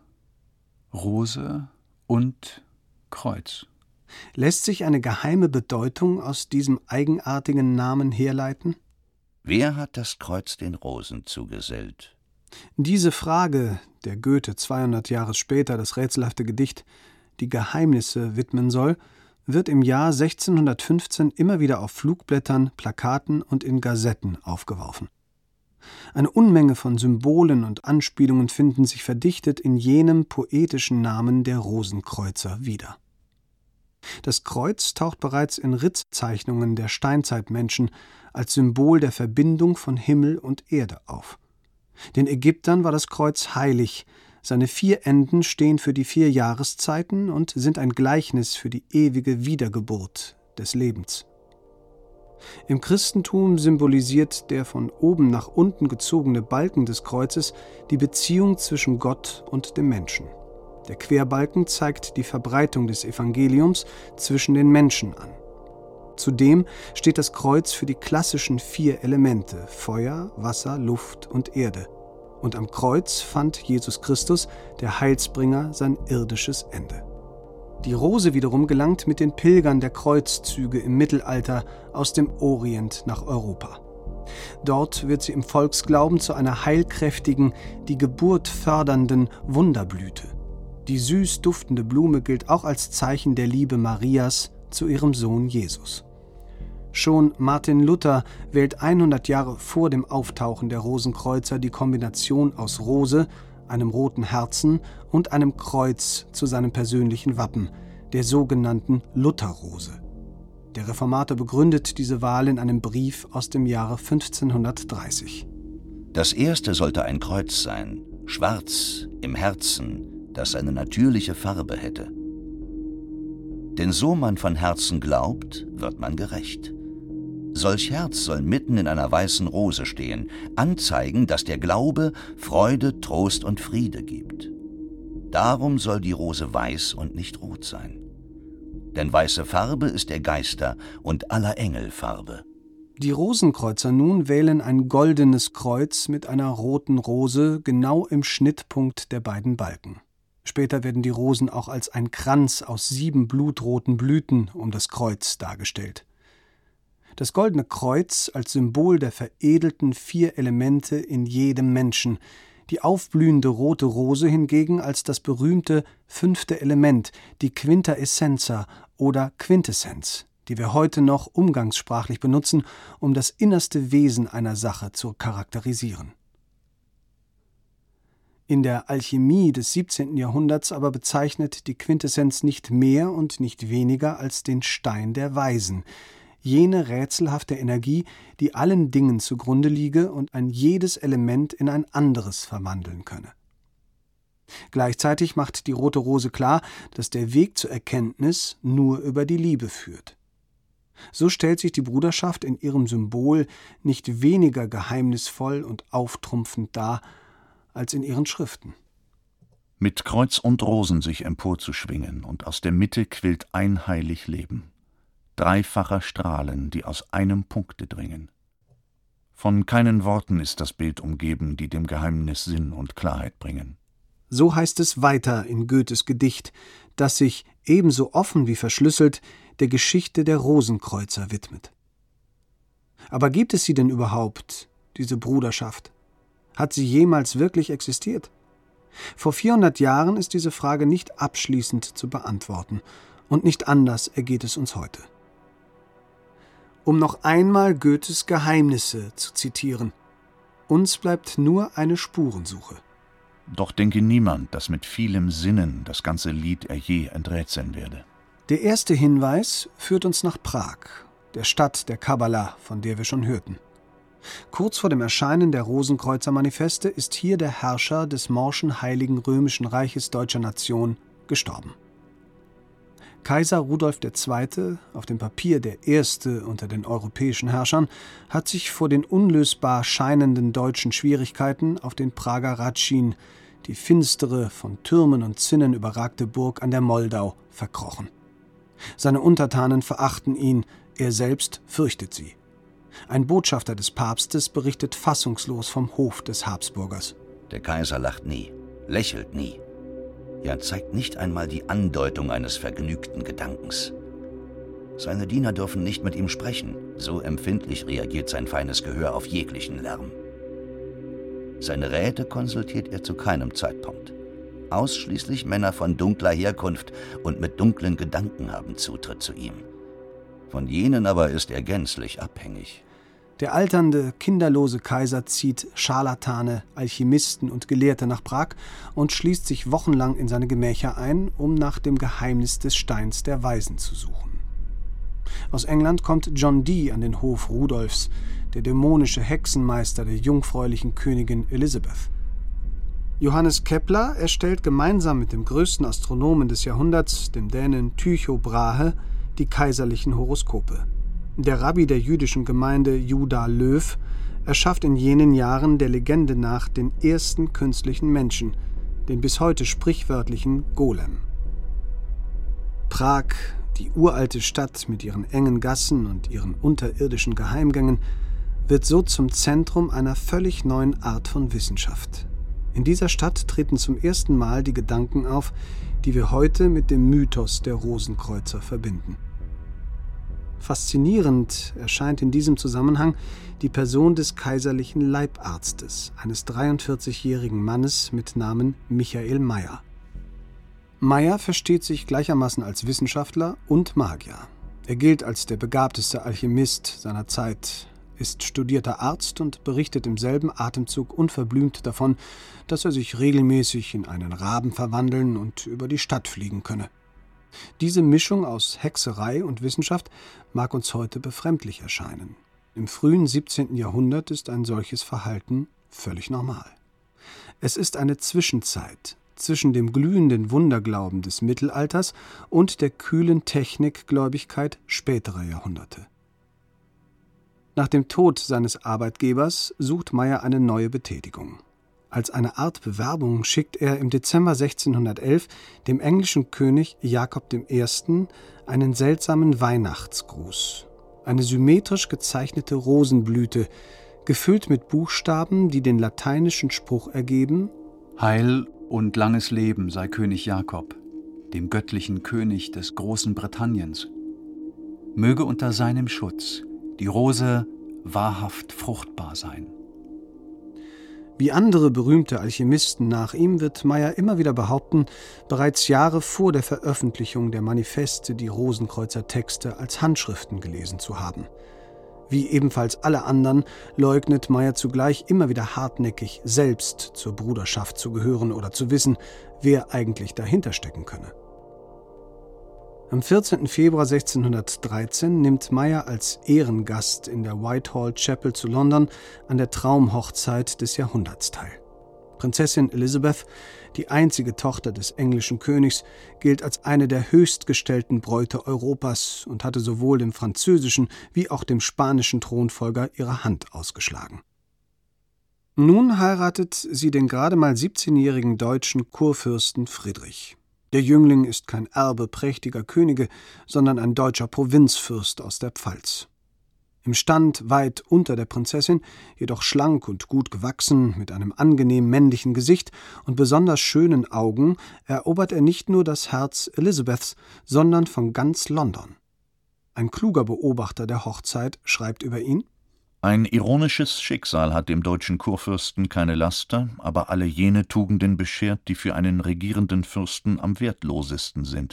Rose und Kreuz. Lässt sich eine geheime Bedeutung aus diesem eigenartigen Namen herleiten? Wer hat das Kreuz den Rosen zugesellt? Diese Frage, der Goethe zweihundert Jahre später das rätselhafte Gedicht »Die Geheimnisse« widmen soll, wird im Jahr sechzehnhundertfünfzehn immer wieder auf Flugblättern, Plakaten und in Gazetten aufgeworfen. Eine Unmenge von Symbolen und Anspielungen finden sich verdichtet in jenem poetischen Namen der Rosenkreuzer wieder. Das Kreuz taucht bereits in Ritzzeichnungen der Steinzeitmenschen als Symbol der Verbindung von Himmel und Erde auf. Den Ägyptern war das Kreuz heilig, seine vier Enden stehen für die vier Jahreszeiten und sind ein Gleichnis für die ewige Wiedergeburt des Lebens. Im Christentum symbolisiert der von oben nach unten gezogene Balken des Kreuzes die Beziehung zwischen Gott und dem Menschen. Der Querbalken zeigt die Verbreitung des Evangeliums zwischen den Menschen an. Zudem steht das Kreuz für die klassischen vier Elemente Feuer, Wasser, Luft und Erde. Und am Kreuz fand Jesus Christus, der Heilsbringer, sein irdisches Ende. Die Rose wiederum gelangt mit den Pilgern der Kreuzzüge im Mittelalter aus dem Orient nach Europa. Dort wird sie im Volksglauben zu einer heilkräftigen, die Geburt fördernden Wunderblüte. Die süß duftende Blume gilt auch als Zeichen der Liebe Marias zu ihrem Sohn Jesus. Schon Martin Luther wählt hundert Jahre vor dem Auftauchen der Rosenkreuzer die Kombination aus Rose, einem roten Herzen und einem Kreuz zu seinem persönlichen Wappen, der sogenannten Lutherrose. Der Reformator begründet diese Wahl in einem Brief aus dem Jahre fünfzehnhundertdreißig. Das erste sollte ein Kreuz sein, schwarz im Herzen, das eine natürliche Farbe hätte. Denn so man von Herzen glaubt, wird man gerecht. Solch Herz soll mitten in einer weißen Rose stehen, anzeigen, dass der Glaube Freude, Trost und Friede gibt. Darum soll die Rose weiß und nicht rot sein. Denn weiße Farbe ist der Geister und aller Engel Farbe. Die Rosenkreuzer nun wählen ein goldenes Kreuz mit einer roten Rose genau im Schnittpunkt der beiden Balken. Später werden die Rosen auch als ein Kranz aus sieben blutroten Blüten um das Kreuz dargestellt. Das goldene Kreuz als Symbol der veredelten vier Elemente in jedem Menschen, die aufblühende rote Rose hingegen als das berühmte fünfte Element, die Quinta Essentia oder Quintessenz, die wir heute noch umgangssprachlich benutzen, um das innerste Wesen einer Sache zu charakterisieren. In der Alchemie des siebzehnten Jahrhunderts aber bezeichnet die Quintessenz nicht mehr und nicht weniger als den Stein der Weisen, jene rätselhafte Energie, die allen Dingen zugrunde liege und ein jedes Element in ein anderes verwandeln könne. Gleichzeitig macht die rote Rose klar, dass der Weg zur Erkenntnis nur über die Liebe führt. So stellt sich die Bruderschaft in ihrem Symbol nicht weniger geheimnisvoll und auftrumpfend dar als in ihren Schriften. Mit Kreuz und Rosen sich emporzuschwingen, und aus der Mitte quillt ein heilig Leben. dreifacher Strahlen, die aus einem Punkte dringen. Von keinen Worten ist das Bild umgeben, die dem Geheimnis Sinn und Klarheit bringen. So heißt es weiter in Goethes Gedicht, das sich, ebenso offen wie verschlüsselt, der Geschichte der Rosenkreuzer widmet. Aber gibt es sie denn überhaupt, diese Bruderschaft? Hat sie jemals wirklich existiert? Vor vierhundert Jahren ist diese Frage nicht abschließend zu beantworten, und nicht anders ergeht es uns heute. Um noch einmal Goethes Geheimnisse zu zitieren: Uns bleibt nur eine Spurensuche. Doch denke niemand, dass mit vielem Sinnen das ganze Lied er je enträtseln werde. Der erste Hinweis führt uns nach Prag, der Stadt der Kabbala, von der wir schon hörten. Kurz vor dem Erscheinen der Rosenkreuzer-Manifeste ist hier der Herrscher des morschen Heiligen Römischen Reiches deutscher Nation gestorben. Kaiser Rudolf der Zweite., auf dem Papier der erste unter den europäischen Herrschern, hat sich vor den unlösbar scheinenden deutschen Schwierigkeiten auf den Prager Ratschin, die finstere, von Türmen und Zinnen überragte Burg an der Moldau, verkrochen. Seine Untertanen verachten ihn, er selbst fürchtet sie. Ein Botschafter des Papstes berichtet fassungslos vom Hof des Habsburgers. Der Kaiser lacht nie, lächelt nie. Ja, zeigt nicht einmal die Andeutung eines vergnügten Gedankens. Seine Diener dürfen nicht mit ihm sprechen, so empfindlich reagiert sein feines Gehör auf jeglichen Lärm. Seine Räte konsultiert er zu keinem Zeitpunkt. Ausschließlich Männer von dunkler Herkunft und mit dunklen Gedanken haben Zutritt zu ihm. Von jenen aber ist er gänzlich abhängig. Der alternde, kinderlose Kaiser zieht Scharlatane, Alchemisten und Gelehrte nach Prag und schließt sich wochenlang in seine Gemächer ein, um nach dem Geheimnis des Steins der Weisen zu suchen. Aus England kommt John Dee an den Hof Rudolfs, der dämonische Hexenmeister der jungfräulichen Königin Elisabeth. Johannes Kepler erstellt gemeinsam mit dem größten Astronomen des Jahrhunderts, dem Dänen Tycho Brahe, die kaiserlichen Horoskope. Der Rabbi der jüdischen Gemeinde Judah Löw erschafft in jenen Jahren der Legende nach den ersten künstlichen Menschen, den bis heute sprichwörtlichen Golem. Prag, die uralte Stadt mit ihren engen Gassen und ihren unterirdischen Geheimgängen, wird so zum Zentrum einer völlig neuen Art von Wissenschaft. In dieser Stadt treten zum ersten Mal die Gedanken auf, die wir heute mit dem Mythos der Rosenkreuzer verbinden. Faszinierend erscheint in diesem Zusammenhang die Person des kaiserlichen Leibarztes, eines dreiundvierzigjährigen Mannes mit Namen Michael Mayer. Mayer versteht sich gleichermaßen als Wissenschaftler und Magier. Er gilt als der begabteste Alchemist seiner Zeit, ist studierter Arzt und berichtet im selben Atemzug unverblümt davon, dass er sich regelmäßig in einen Raben verwandeln und über die Stadt fliegen könne. Diese Mischung aus Hexerei und Wissenschaft mag uns heute befremdlich erscheinen. Im frühen siebzehnten Jahrhundert ist ein solches Verhalten völlig normal. Es ist eine Zwischenzeit zwischen dem glühenden Wunderglauben des Mittelalters und der kühlen Technikgläubigkeit späterer Jahrhunderte. Nach dem Tod seines Arbeitgebers sucht Mayer eine neue Betätigung. Als eine Art Bewerbung schickt er im Dezember sechzehnhundertelf dem englischen König Jakob der Erste. einen seltsamen Weihnachtsgruß. Eine symmetrisch gezeichnete Rosenblüte, gefüllt mit Buchstaben, die den lateinischen Spruch ergeben: Heil und langes Leben sei König Jakob, dem göttlichen König des großen Britanniens. Möge unter seinem Schutz die Rose wahrhaft fruchtbar sein. Wie andere berühmte Alchemisten nach ihm wird Mayer immer wieder behaupten, bereits Jahre vor der Veröffentlichung der Manifeste die Rosenkreuzer-Texte als Handschriften gelesen zu haben. Wie ebenfalls alle anderen leugnet Mayer zugleich immer wieder hartnäckig, selbst zur Bruderschaft zu gehören oder zu wissen, wer eigentlich dahinter stecken könne. Am vierzehnten Februar sechzehnhundertdreizehn nimmt Mayer als Ehrengast in der Whitehall Chapel zu London an der Traumhochzeit des Jahrhunderts teil. Prinzessin Elizabeth, die einzige Tochter des englischen Königs, gilt als eine der höchstgestellten Bräute Europas und hatte sowohl dem französischen wie auch dem spanischen Thronfolger ihre Hand ausgeschlagen. Nun heiratet sie den gerade mal siebzehnjährigen deutschen Kurfürsten Friedrich. Der Jüngling ist kein Erbe prächtiger Könige, sondern ein deutscher Provinzfürst aus der Pfalz. Im Stand weit unter der Prinzessin, jedoch schlank und gut gewachsen, mit einem angenehm männlichen Gesicht und besonders schönen Augen, erobert er nicht nur das Herz Elisabeths, sondern von ganz London. Ein kluger Beobachter der Hochzeit schreibt über ihn: Ein ironisches Schicksal hat dem deutschen Kurfürsten keine Laster, aber alle jene Tugenden beschert, die für einen regierenden Fürsten am wertlosesten sind.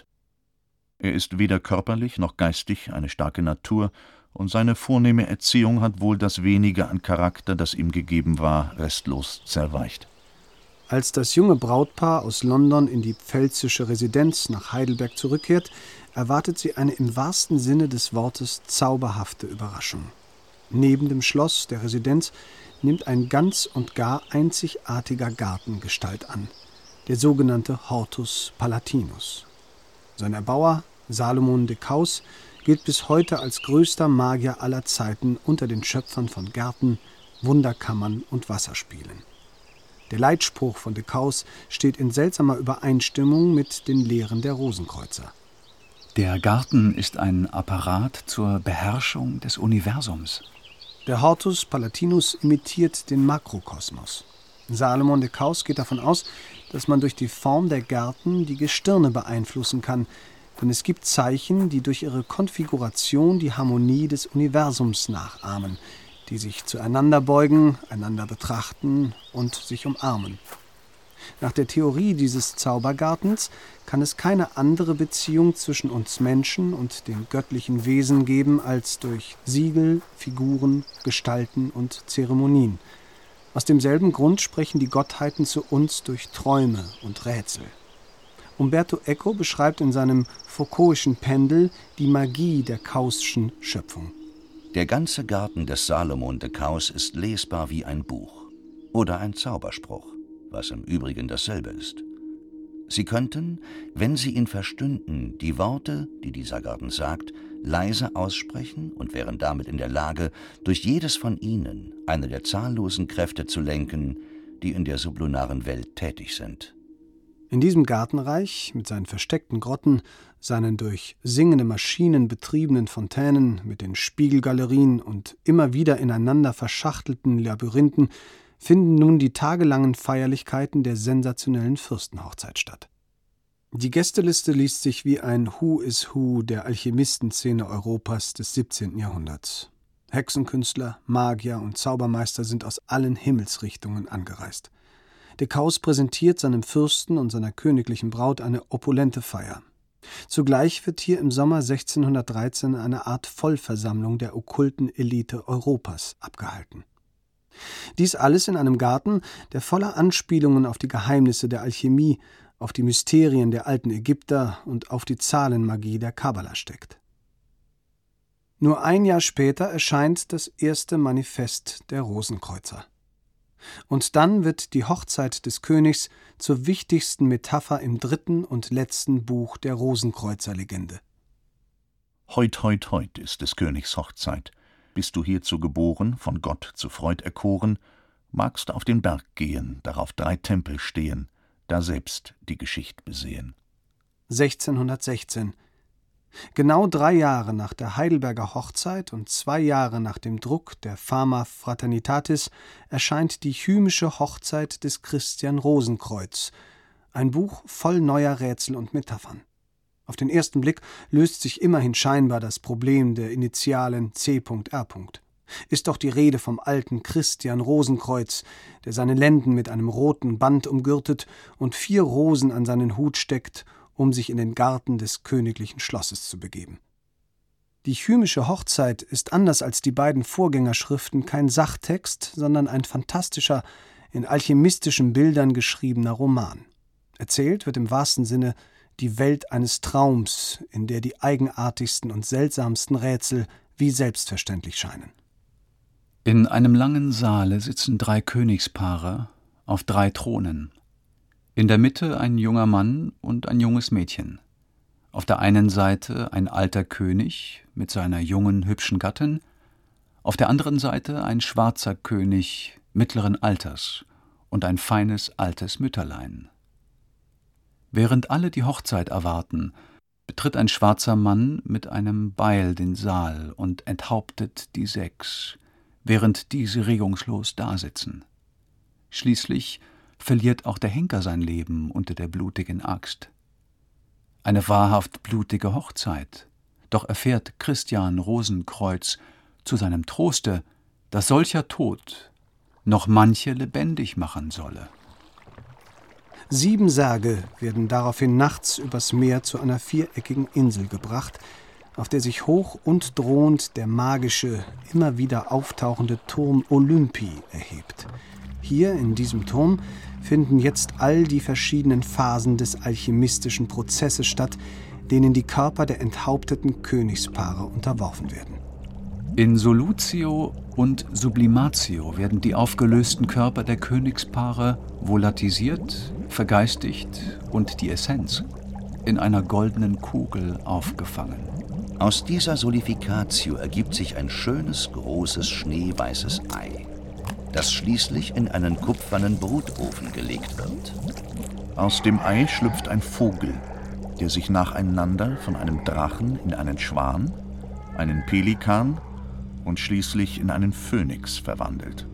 Er ist weder körperlich noch geistig eine starke Natur, und seine vornehme Erziehung hat wohl das wenige an Charakter, das ihm gegeben war, restlos zerweicht. Als das junge Brautpaar aus London in die pfälzische Residenz nach Heidelberg zurückkehrt, erwartet sie eine im wahrsten Sinne des Wortes zauberhafte Überraschung. Neben dem Schloss der Residenz nimmt ein ganz und gar einzigartiger Garten Gestalt an, der sogenannte Hortus Palatinus. Sein Erbauer, Salomon de Caus, gilt bis heute als größter Magier aller Zeiten unter den Schöpfern von Gärten, Wunderkammern und Wasserspielen. Der Leitspruch von de Caus steht in seltsamer Übereinstimmung mit den Lehren der Rosenkreuzer. Der Garten ist ein Apparat zur Beherrschung des Universums. Der Hortus Palatinus imitiert den Makrokosmos. Salomon de Caus geht davon aus, dass man durch die Form der Gärten die Gestirne beeinflussen kann, denn es gibt Zeichen, die durch ihre Konfiguration die Harmonie des Universums nachahmen, die sich zueinander beugen, einander betrachten und sich umarmen. Nach der Theorie dieses Zaubergartens kann es keine andere Beziehung zwischen uns Menschen und den göttlichen Wesen geben als durch Siegel, Figuren, Gestalten und Zeremonien. Aus demselben Grund sprechen die Gottheiten zu uns durch Träume und Rätsel. Umberto Eco beschreibt in seinem Foucault'schen Pendel die Magie der Caus'schen Schöpfung. Der ganze Garten des Salomon de Caus ist lesbar wie ein Buch oder ein Zauberspruch, was im Übrigen dasselbe ist. Sie könnten, wenn Sie ihn verstünden, die Worte, die dieser Garten sagt, leise aussprechen und wären damit in der Lage, durch jedes von ihnen eine der zahllosen Kräfte zu lenken, die in der sublunaren Welt tätig sind. In diesem Gartenreich, mit seinen versteckten Grotten, seinen durch singende Maschinen betriebenen Fontänen, mit den Spiegelgalerien und immer wieder ineinander verschachtelten Labyrinthen, finden nun die tagelangen Feierlichkeiten der sensationellen Fürstenhochzeit statt. Die Gästeliste liest sich wie ein Who is Who der Alchemistenszene Europas des siebzehnten Jahrhunderts. Hexenkünstler, Magier und Zaubermeister sind aus allen Himmelsrichtungen angereist. De Caus präsentiert seinem Fürsten und seiner königlichen Braut eine opulente Feier. Zugleich wird hier im Sommer sechzehnhundertdreizehn eine Art Vollversammlung der okkulten Elite Europas abgehalten. Dies alles in einem Garten, der voller Anspielungen auf die Geheimnisse der Alchemie, auf die Mysterien der alten Ägypter und auf die Zahlenmagie der Kabbala steckt. Nur ein Jahr später erscheint das erste Manifest der Rosenkreuzer. Und dann wird die Hochzeit des Königs zur wichtigsten Metapher im dritten und letzten Buch der Rosenkreuzer-Legende. Heut, heut, heut ist des Königs Hochzeit. Bist du hierzu geboren, von Gott zu Freud erkoren, magst auf den Berg gehen, darauf drei Tempel stehen, da selbst die Geschicht besehen. sechzehnhundertsechzehn. Genau drei Jahre nach der Heidelberger Hochzeit und zwei Jahre nach dem Druck der Fama Fraternitatis erscheint die Hymische Hochzeit des Christian Rosenkreuz, ein Buch voll neuer Rätsel und Metaphern. Auf den ersten Blick löst sich immerhin scheinbar das Problem der Initialen C R. Ist doch die Rede vom alten Christian Rosenkreuz, der seine Lenden mit einem roten Band umgürtet und vier Rosen an seinen Hut steckt, um sich in den Garten des königlichen Schlosses zu begeben. Die Hymische Hochzeit ist anders als die beiden Vorgängerschriften kein Sachtext, sondern ein fantastischer, in alchemistischen Bildern geschriebener Roman. Erzählt wird im wahrsten Sinne die Welt eines Traums, in der die eigenartigsten und seltsamsten Rätsel wie selbstverständlich scheinen. In einem langen Saale sitzen drei Königspaare auf drei Thronen. In der Mitte ein junger Mann und ein junges Mädchen. Auf der einen Seite ein alter König mit seiner jungen, hübschen Gattin, auf der anderen Seite ein schwarzer König mittleren Alters und ein feines altes Mütterlein. Während alle die Hochzeit erwarten, betritt ein schwarzer Mann mit einem Beil den Saal und enthauptet die sechs, während diese regungslos dasitzen. Schließlich verliert auch der Henker sein Leben unter der blutigen Axt. Eine wahrhaft blutige Hochzeit, doch erfährt Christian Rosenkreuz zu seinem Troste, dass solcher Tod noch manche lebendig machen solle. Sieben Särge werden daraufhin nachts übers Meer zu einer viereckigen Insel gebracht, auf der sich hoch und drohend der magische, immer wieder auftauchende Turm Olympi erhebt. Hier in diesem Turm finden jetzt all die verschiedenen Phasen des alchemistischen Prozesses statt, denen die Körper der enthaupteten Königspaare unterworfen werden. In Solutio und Sublimatio werden die aufgelösten Körper der Königspaare volatisiert, vergeistigt und die Essenz in einer goldenen Kugel aufgefangen. Aus dieser Solificatio ergibt sich ein schönes, großes, schneeweißes Ei, das schließlich in einen kupfernen Brutofen gelegt wird. Aus dem Ei schlüpft ein Vogel, der sich nacheinander von einem Drachen in einen Schwan, einen Pelikan und schließlich in einen Phönix verwandelt.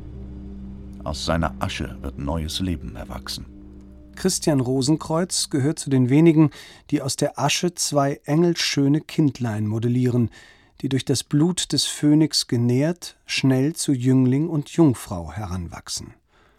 Aus seiner Asche wird neues Leben erwachsen. Christian Rosenkreuz gehört zu den wenigen, die aus der Asche zwei engelschöne Kindlein modellieren, die durch das Blut des Phönix genährt, schnell zu Jüngling und Jungfrau heranwachsen.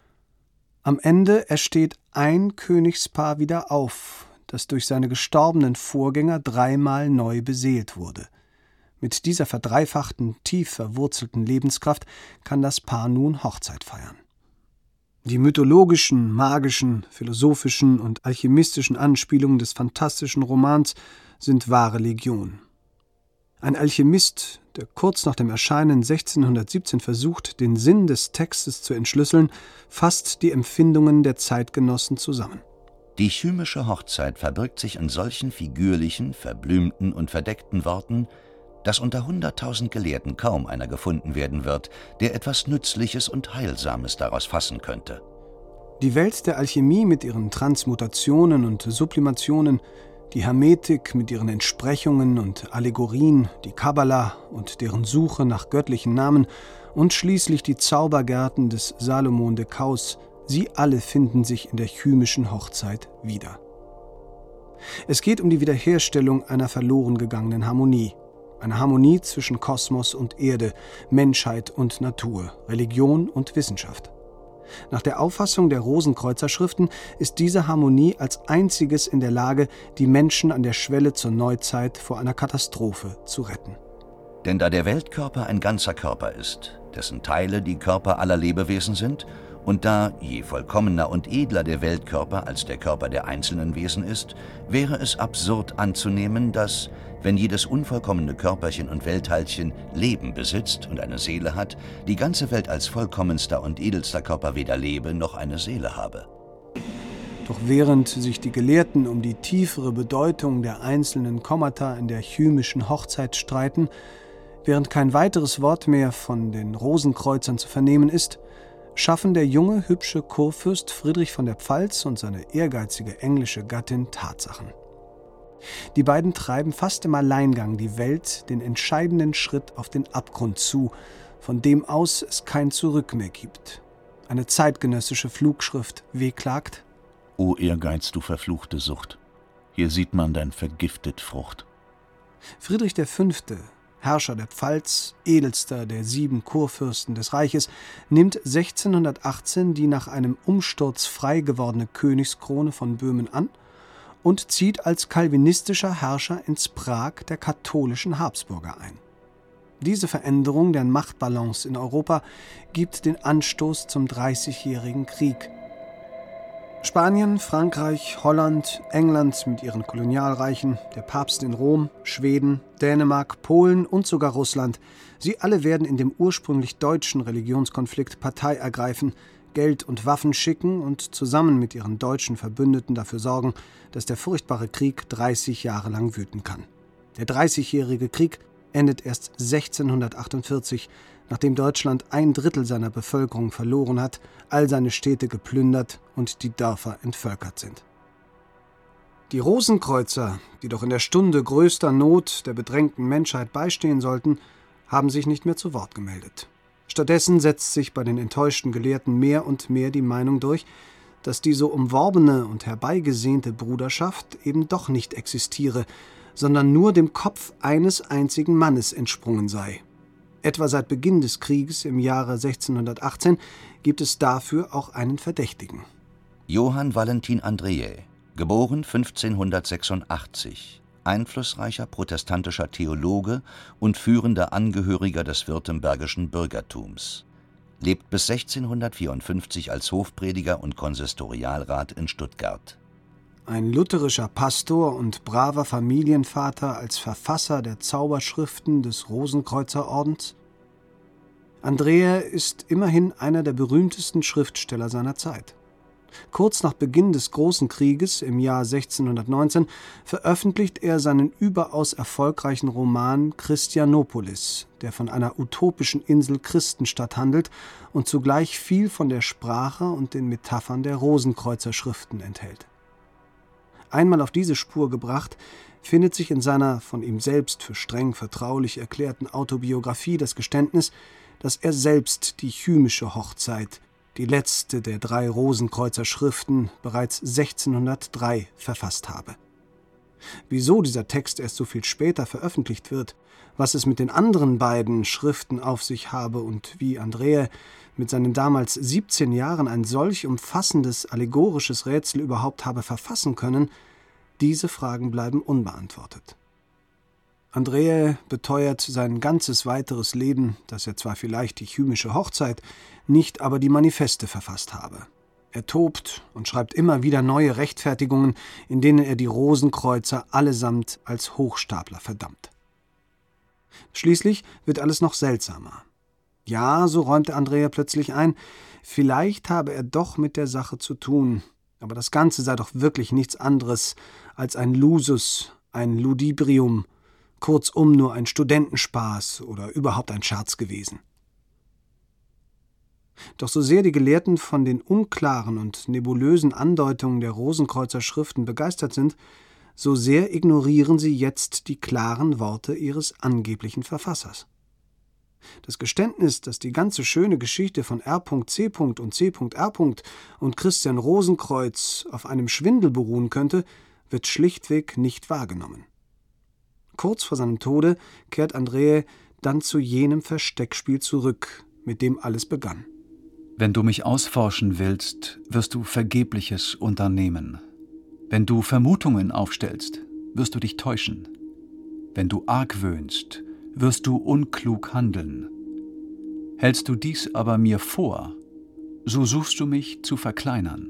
Am Ende ersteht ein Königspaar wieder auf, das durch seine gestorbenen Vorgänger dreimal neu beseelt wurde. Mit dieser verdreifachten, tief verwurzelten Lebenskraft kann das Paar nun Hochzeit feiern. Die mythologischen, magischen, philosophischen und alchemistischen Anspielungen des fantastischen Romans sind wahre Legion. Ein Alchemist, der kurz nach dem Erscheinen sechzehnhundertsiebzehn versucht, den Sinn des Textes zu entschlüsseln, fasst die Empfindungen der Zeitgenossen zusammen. Die chymische Hochzeit verbirgt sich in solchen figürlichen, verblümten und verdeckten Worten, dass unter hunderttausend Gelehrten kaum einer gefunden werden wird, der etwas Nützliches und Heilsames daraus fassen könnte. Die Welt der Alchemie mit ihren Transmutationen und Sublimationen, die Hermetik mit ihren Entsprechungen und Allegorien, die Kabbala und deren Suche nach göttlichen Namen und schließlich die Zaubergärten des Salomon de Caus, sie alle finden sich in der chymischen Hochzeit wieder. Es geht um die Wiederherstellung einer verloren gegangenen Harmonie. Eine Harmonie zwischen Kosmos und Erde, Menschheit und Natur, Religion und Wissenschaft. Nach der Auffassung der Rosenkreuzer-Schriften ist diese Harmonie als einziges in der Lage, die Menschen an der Schwelle zur Neuzeit vor einer Katastrophe zu retten. Denn da der Weltkörper ein ganzer Körper ist, dessen Teile die Körper aller Lebewesen sind, und da, je vollkommener und edler der Weltkörper als der Körper der einzelnen Wesen ist, wäre es absurd anzunehmen, dass, wenn jedes unvollkommene Körperchen und Weltteilchen Leben besitzt und eine Seele hat, die ganze Welt als vollkommenster und edelster Körper weder lebe noch eine Seele habe. Doch während sich die Gelehrten um die tiefere Bedeutung der einzelnen Kommata in der chymischen Hochzeit streiten, während kein weiteres Wort mehr von den Rosenkreuzern zu vernehmen ist, schaffen der junge, hübsche Kurfürst Friedrich von der Pfalz und seine ehrgeizige englische Gattin Tatsachen. Die beiden treiben fast im Alleingang die Welt den entscheidenden Schritt auf den Abgrund zu, von dem aus es kein Zurück mehr gibt. Eine zeitgenössische Flugschrift wehklagt: O Ehrgeiz, du verfluchte Sucht, hier sieht man dein vergiftet Frucht. Friedrich der Fünfte, Herrscher der Pfalz, edelster der sieben Kurfürsten des Reiches, nimmt sechzehnhundertachtzehn die nach einem Umsturz frei gewordene Königskrone von Böhmen an und zieht als kalvinistischer Herrscher ins Prag der katholischen Habsburger ein. Diese Veränderung der Machtbalance in Europa gibt den Anstoß zum Dreißigjährigen Krieg. Spanien, Frankreich, Holland, England mit ihren Kolonialreichen, der Papst in Rom, Schweden, Dänemark, Polen und sogar Russland, sie alle werden in dem ursprünglich deutschen Religionskonflikt Partei ergreifen, Geld und Waffen schicken und zusammen mit ihren deutschen Verbündeten dafür sorgen, dass der furchtbare Krieg dreißig Jahre lang wüten kann. Der Dreißigjährige Krieg endet erst sechzehnhundertachtundvierzig, nachdem Deutschland ein Drittel seiner Bevölkerung verloren hat, all seine Städte geplündert und die Dörfer entvölkert sind. Die Rosenkreuzer, die doch in der Stunde größter Not der bedrängten Menschheit beistehen sollten, haben sich nicht mehr zu Wort gemeldet. Stattdessen setzt sich bei den enttäuschten Gelehrten mehr und mehr die Meinung durch, dass die so umworbene und herbeigesehnte Bruderschaft eben doch nicht existiere, sondern nur dem Kopf eines einzigen Mannes entsprungen sei. Etwa seit Beginn des Krieges im Jahre sechzehnhundertachtzehn gibt es dafür auch einen Verdächtigen. Johann Valentin Andreae, geboren fünfzehnhundertsechsundachtzig, einflussreicher protestantischer Theologe und führender Angehöriger des württembergischen Bürgertums, lebt bis sechzehnhundertvierundfünfzig als Hofprediger und Konsistorialrat in Stuttgart. Ein lutherischer Pastor und braver Familienvater als Verfasser der Zauberschriften des Rosenkreuzerordens? Andreae ist immerhin einer der berühmtesten Schriftsteller seiner Zeit. Kurz nach Beginn des Großen Krieges im Jahr sechzehnhundertneunzehn veröffentlicht er seinen überaus erfolgreichen Roman Christianopolis, der von einer utopischen Insel Christenstadt handelt und zugleich viel von der Sprache und den Metaphern der Rosenkreuzerschriften enthält. Einmal auf diese Spur gebracht, findet sich in seiner von ihm selbst für streng vertraulich erklärten Autobiografie das Geständnis, dass er selbst die Chymische Hochzeit, die letzte der drei Rosenkreuzerschriften, bereits sechzehnhundertdrei verfasst habe. Wieso dieser Text erst so viel später veröffentlicht wird, was es mit den anderen beiden Schriften auf sich habe und wie Andreae mit seinen damals siebzehn Jahren ein solch umfassendes allegorisches Rätsel überhaupt habe verfassen können, diese Fragen bleiben unbeantwortet. Andreae beteuert sein ganzes weiteres Leben, dass er zwar vielleicht die Chymische Hochzeit, nicht aber die Manifeste verfasst habe. Er tobt und schreibt immer wieder neue Rechtfertigungen, in denen er die Rosenkreuzer allesamt als Hochstapler verdammt. Schließlich wird alles noch seltsamer. Ja, so räumte Andreae plötzlich ein, vielleicht habe er doch mit der Sache zu tun, aber das Ganze sei doch wirklich nichts anderes als ein Lusus, ein Ludibrium, kurzum nur ein Studentenspaß oder überhaupt ein Scherz gewesen. Doch so sehr die Gelehrten von den unklaren und nebulösen Andeutungen der Rosenkreuzer-Schriften begeistert sind, so sehr ignorieren sie jetzt die klaren Worte ihres angeblichen Verfassers. Das Geständnis, dass die ganze schöne Geschichte von R C und C R und Christian Rosenkreuz auf einem Schwindel beruhen könnte, wird schlichtweg nicht wahrgenommen. Kurz vor seinem Tode kehrt Andreae dann zu jenem Versteckspiel zurück, mit dem alles begann. Wenn du mich ausforschen willst, wirst du Vergebliches unternehmen. Wenn du Vermutungen aufstellst, wirst du dich täuschen. Wenn du argwöhnst, wirst du unklug handeln. Hältst du dies aber mir vor, so suchst du mich zu verkleinern.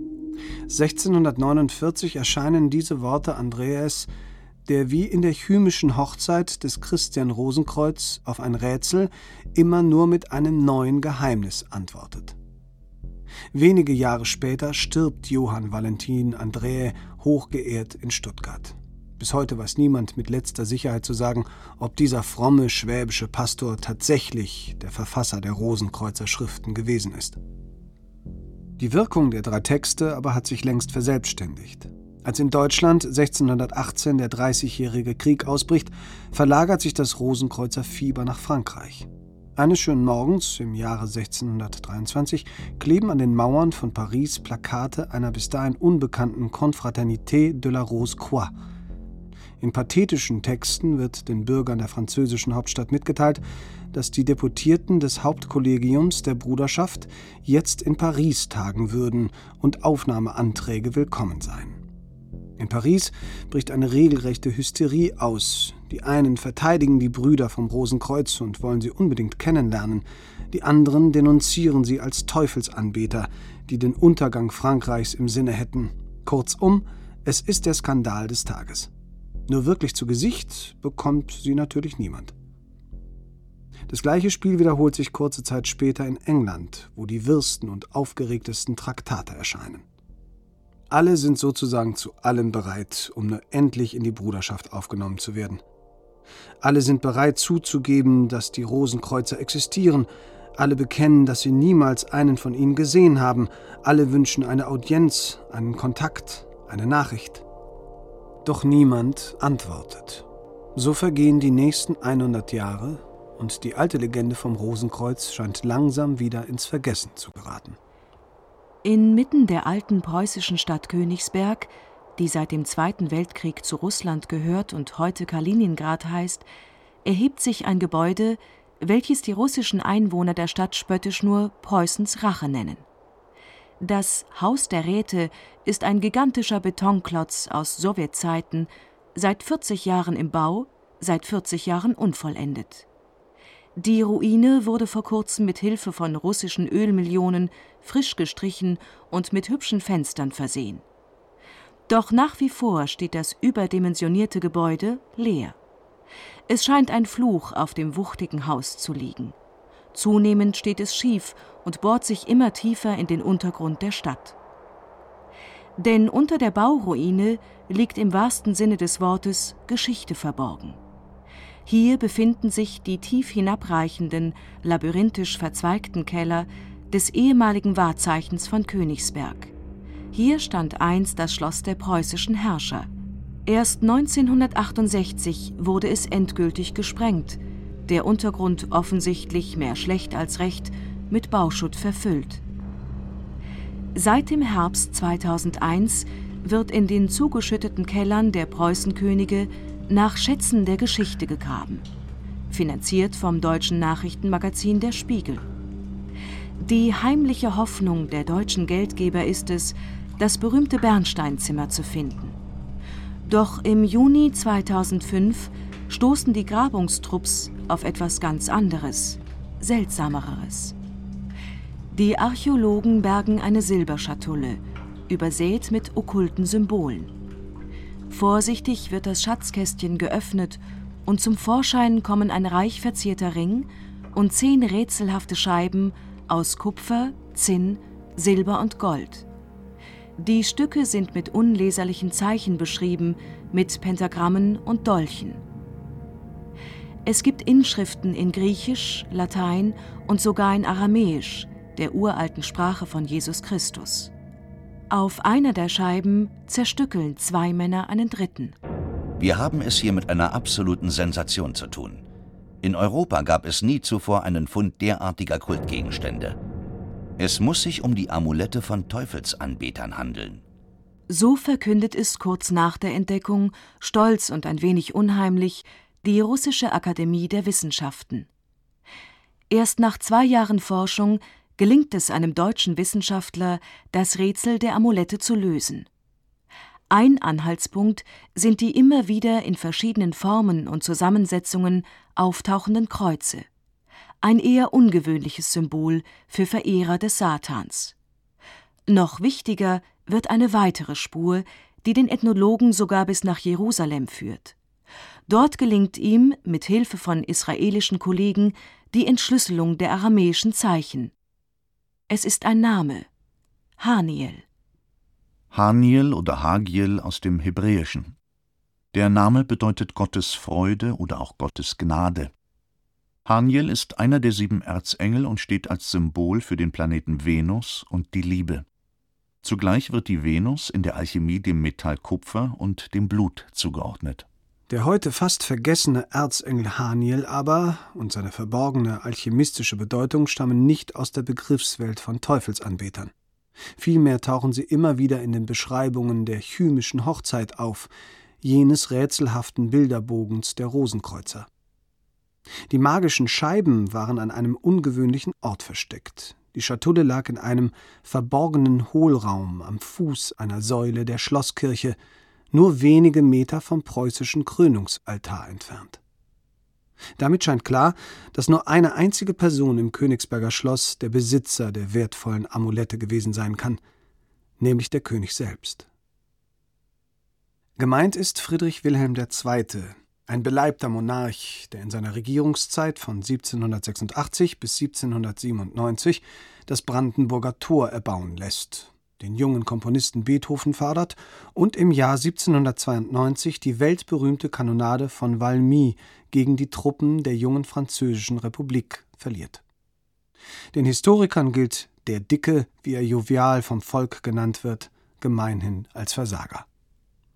sechzehnhundertneunundvierzig erscheinen diese Worte Andreaes, der wie in der Chymischen Hochzeit des Christian Rosenkreuz auf ein Rätsel immer nur mit einem neuen Geheimnis antwortet. Wenige Jahre später stirbt Johann Valentin Andreae hochgeehrt in Stuttgart. Bis heute weiß niemand mit letzter Sicherheit zu sagen, ob dieser fromme schwäbische Pastor tatsächlich der Verfasser der Rosenkreuzer Schriften gewesen ist. Die Wirkung der drei Texte aber hat sich längst verselbstständigt. Als in Deutschland sechzehnhundertachtzehn der Dreißigjährige Krieg ausbricht, verlagert sich das Rosenkreuzer Fieber nach Frankreich. Eines schönen Morgens im Jahre sechzehnhundertdreiundzwanzig kleben an den Mauern von Paris Plakate einer bis dahin unbekannten Confraternité de la Rose-Croix. In pathetischen Texten wird den Bürgern der französischen Hauptstadt mitgeteilt, dass die Deputierten des Hauptkollegiums der Bruderschaft jetzt in Paris tagen würden und Aufnahmeanträge willkommen seien. In Paris bricht eine regelrechte Hysterie aus. Die einen verteidigen die Brüder vom Rosenkreuz und wollen sie unbedingt kennenlernen. Die anderen denunzieren sie als Teufelsanbeter, die den Untergang Frankreichs im Sinne hätten. Kurzum, es ist der Skandal des Tages. Nur wirklich zu Gesicht bekommt sie natürlich niemand. Das gleiche Spiel wiederholt sich kurze Zeit später in England, wo die wirsten und aufgeregtesten Traktate erscheinen. Alle sind sozusagen zu allem bereit, um nur endlich in die Bruderschaft aufgenommen zu werden. Alle sind bereit zuzugeben, dass die Rosenkreuzer existieren. Alle bekennen, dass sie niemals einen von ihnen gesehen haben. Alle wünschen eine Audienz, einen Kontakt, eine Nachricht. Doch niemand antwortet. So vergehen die nächsten hundert Jahre und die alte Legende vom Rosenkreuz scheint langsam wieder ins Vergessen zu geraten. Inmitten der alten preußischen Stadt Königsberg, die seit dem Zweiten Weltkrieg zu Russland gehört und heute Kaliningrad heißt, erhebt sich ein Gebäude, welches die russischen Einwohner der Stadt spöttisch nur Preußens Rache nennen. Das Haus der Räte ist ein gigantischer Betonklotz aus Sowjetzeiten, seit vierzig Jahren im Bau, seit vierzig Jahren unvollendet. Die Ruine wurde vor kurzem mit Hilfe von russischen Ölmillionen frisch gestrichen und mit hübschen Fenstern versehen. Doch nach wie vor steht das überdimensionierte Gebäude leer. Es scheint ein Fluch auf dem wuchtigen Haus zu liegen. Zunehmend steht es schief und bohrt sich immer tiefer in den Untergrund der Stadt. Denn unter der Bauruine liegt im wahrsten Sinne des Wortes Geschichte verborgen. Hier befinden sich die tief hinabreichenden, labyrinthisch verzweigten Keller des ehemaligen Wahrzeichens von Königsberg. Hier stand einst das Schloss der preußischen Herrscher. Erst neunzehnhundertachtundsechzig wurde es endgültig gesprengt, der Untergrund offensichtlich mehr schlecht als recht mit Bauschutt verfüllt. Seit dem Herbst zweitausendeins wird in den zugeschütteten Kellern der Preußenkönige nach Schätzen der Geschichte gegraben, finanziert vom deutschen Nachrichtenmagazin Der Spiegel. Die heimliche Hoffnung der deutschen Geldgeber ist es, das berühmte Bernsteinzimmer zu finden. Doch im Juni zweitausendfünf stoßen die Grabungstrupps auf etwas ganz anderes, Seltsameres. Die Archäologen bergen eine Silberschatulle, übersät mit okkulten Symbolen. Vorsichtig wird das Schatzkästchen geöffnet und zum Vorschein kommen ein reich verzierter Ring und zehn rätselhafte Scheiben aus Kupfer, Zinn, Silber und Gold. Die Stücke sind mit unleserlichen Zeichen beschrieben, mit Pentagrammen und Dolchen. Es gibt Inschriften in Griechisch, Latein und sogar in Aramäisch, der uralten Sprache von Jesus Christus. Auf einer der Scheiben zerstückeln zwei Männer einen dritten. Wir haben es hier mit einer absoluten Sensation zu tun. In Europa gab es nie zuvor einen Fund derartiger Kultgegenstände. Es muss sich um die Amulette von Teufelsanbetern handeln. So verkündet es kurz nach der Entdeckung, stolz und ein wenig unheimlich, die Russische Akademie der Wissenschaften. Erst nach zwei Jahren Forschung gelingt es einem deutschen Wissenschaftler, das Rätsel der Amulette zu lösen. Ein Anhaltspunkt sind die immer wieder in verschiedenen Formen und Zusammensetzungen auftauchenden Kreuze. Ein eher ungewöhnliches Symbol für Verehrer des Satans. Noch wichtiger wird eine weitere Spur, die den Ethnologen sogar bis nach Jerusalem führt. Dort gelingt ihm, mit Hilfe von israelischen Kollegen, die Entschlüsselung der aramäischen Zeichen. Es ist ein Name: Haniel. Haniel oder Hagiel aus dem Hebräischen. Der Name bedeutet Gottes Freude oder auch Gottes Gnade. Haniel ist einer der sieben Erzengel und steht als Symbol für den Planeten Venus und die Liebe. Zugleich wird die Venus in der Alchemie dem Metall Kupfer und dem Blut zugeordnet. Der heute fast vergessene Erzengel Haniel aber und seine verborgene alchemistische Bedeutung stammen nicht aus der Begriffswelt von Teufelsanbetern. Vielmehr tauchen sie immer wieder in den Beschreibungen der chymischen Hochzeit auf, jenes rätselhaften Bilderbogens der Rosenkreuzer. Die magischen Scheiben waren an einem ungewöhnlichen Ort versteckt. Die Schatulle lag in einem verborgenen Hohlraum am Fuß einer Säule der Schlosskirche, nur wenige Meter vom preußischen Krönungsaltar entfernt. Damit scheint klar, dass nur eine einzige Person im Königsberger Schloss der Besitzer der wertvollen Amulette gewesen sein kann, nämlich der König selbst. Gemeint ist Friedrich Wilhelm der Zweite., ein beleibter Monarch, der in seiner Regierungszeit von siebzehnhundertsechsundachtzig bis siebzehnhundertsiebenundneunzig das Brandenburger Tor erbauen lässt, den jungen Komponisten Beethoven fördert und im Jahr siebzehnhundertzweiundneunzig die weltberühmte Kanonade von Valmy gegen die Truppen der jungen Französischen Republik verliert. Den Historikern gilt der Dicke, wie er jovial vom Volk genannt wird, gemeinhin als Versager.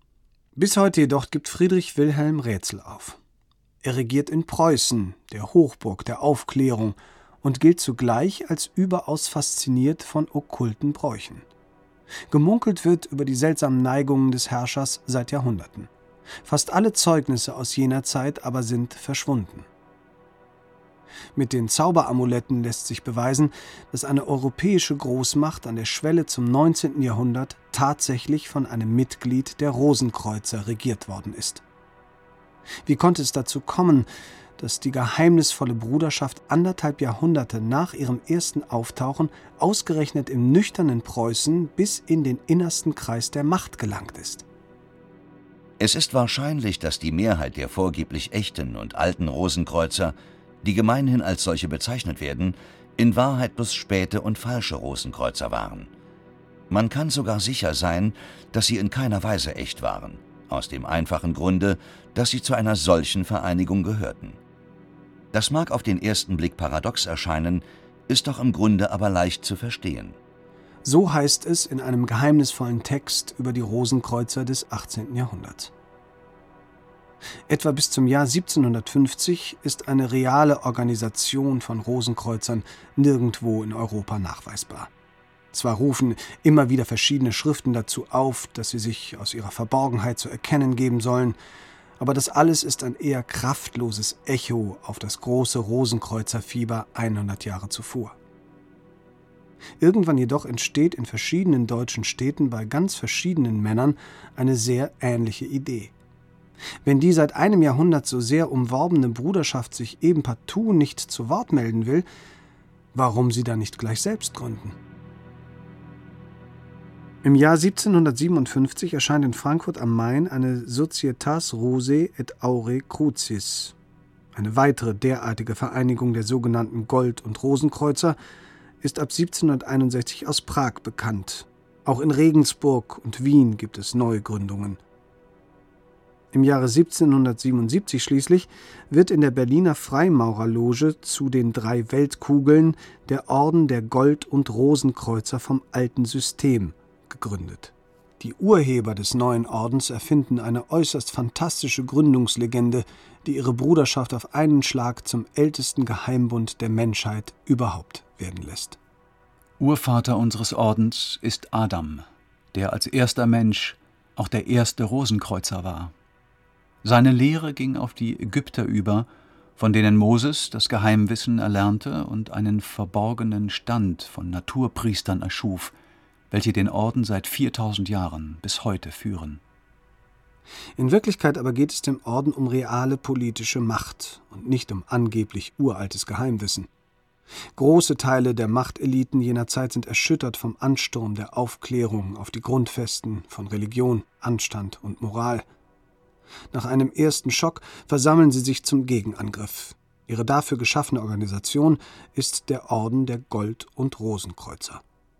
Bis heute jedoch gibt Friedrich Wilhelm Rätsel auf. Er regiert in Preußen, der Hochburg der Aufklärung, und gilt zugleich als überaus fasziniert von okkulten Bräuchen. Gemunkelt wird über die seltsamen Neigungen des Herrschers seit Jahrhunderten. Fast alle Zeugnisse aus jener Zeit aber sind verschwunden. Mit den Zauberamuletten lässt sich beweisen, dass eine europäische Großmacht an der Schwelle zum neunzehnten Jahrhundert tatsächlich von einem Mitglied der Rosenkreuzer regiert worden ist. Wie konnte es dazu kommen, dass die geheimnisvolle Bruderschaft anderthalb Jahrhunderte nach ihrem ersten Auftauchen ausgerechnet im nüchternen Preußen bis in den innersten Kreis der Macht gelangt ist? Es ist wahrscheinlich, dass die Mehrheit der vorgeblich echten und alten Rosenkreuzer, die gemeinhin als solche bezeichnet werden, in Wahrheit bloß späte und falsche Rosenkreuzer waren. Man kann sogar sicher sein, dass sie in keiner Weise echt waren, aus dem einfachen Grunde, dass sie zu einer solchen Vereinigung gehörten. Das mag auf den ersten Blick paradox erscheinen, ist doch im Grunde aber leicht zu verstehen. So heißt es in einem geheimnisvollen Text über die Rosenkreuzer des achtzehnten Jahrhunderts. Etwa bis zum Jahr siebzehnhundertfünfzig ist eine reale Organisation von Rosenkreuzern nirgendwo in Europa nachweisbar. Zwar rufen immer wieder verschiedene Schriften dazu auf, dass sie sich aus ihrer Verborgenheit zu erkennen geben sollen, aber das alles ist ein eher kraftloses Echo auf das große Rosenkreuzerfieber hundert Jahre zuvor. Irgendwann jedoch entsteht in verschiedenen deutschen Städten bei ganz verschiedenen Männern eine sehr ähnliche Idee. Wenn die seit einem Jahrhundert so sehr umworbene Bruderschaft sich eben partout nicht zu Wort melden will, warum sie dann nicht gleich selbst gründen? Im Jahr siebzehnhundertsiebenundfünfzig erscheint in Frankfurt am Main eine Societas Rosae et Aureae Crucis, eine weitere derartige Vereinigung der sogenannten Gold- und Rosenkreuzer, ist ab siebzehnhunderteinundsechzig aus Prag bekannt. Auch in Regensburg und Wien gibt es Neugründungen. Im Jahre siebzehnhundertsiebenundsiebzig schließlich wird in der Berliner Freimaurerloge zu den drei Weltkugeln der Orden der Gold- und Rosenkreuzer vom alten System gegründet. Die Urheber des neuen Ordens erfinden eine äußerst fantastische Gründungslegende, die ihre Bruderschaft auf einen Schlag zum ältesten Geheimbund der Menschheit überhaupt werden lässt. Urvater unseres Ordens ist Adam, der als erster Mensch auch der erste Rosenkreuzer war. Seine Lehre ging auf die Ägypter über, von denen Moses das Geheimwissen erlernte und einen verborgenen Stand von Naturpriestern erschuf, welche den Orden seit viertausend Jahren bis heute führen. In Wirklichkeit aber geht es dem Orden um reale politische Macht und nicht um angeblich uraltes Geheimwissen. Große Teile der Machteliten jener Zeit sind erschüttert vom Ansturm der Aufklärung auf die Grundfesten von Religion, Anstand und Moral. Nach einem ersten Schock versammeln sie sich zum Gegenangriff. Ihre dafür geschaffene Organisation ist der Orden der Gold- und Rosenkreuzer.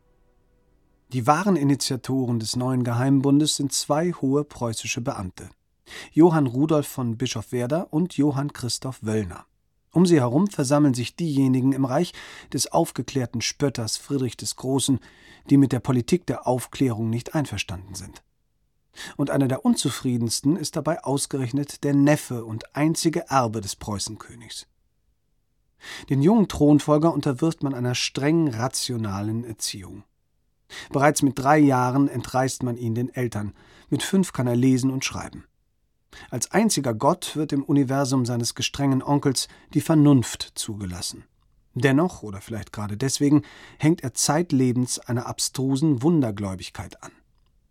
Die wahren Initiatoren des neuen Geheimbundes sind zwei hohe preußische Beamte: Johann Rudolf von Bischofwerder und Johann Christoph Wöllner. Um sie herum versammeln sich diejenigen im Reich des aufgeklärten Spötters Friedrich des Großen, die mit der Politik der Aufklärung nicht einverstanden sind. Und einer der unzufriedensten ist dabei ausgerechnet der Neffe und einzige Erbe des Preußenkönigs. Den jungen Thronfolger unterwirft man einer streng rationalen Erziehung. Bereits mit drei Jahren entreißt man ihn den Eltern, mit fünf kann er lesen und schreiben. Als einziger Gott wird im Universum seines gestrengen Onkels die Vernunft zugelassen. Dennoch, oder vielleicht gerade deswegen, hängt er zeitlebens einer abstrusen Wundergläubigkeit an.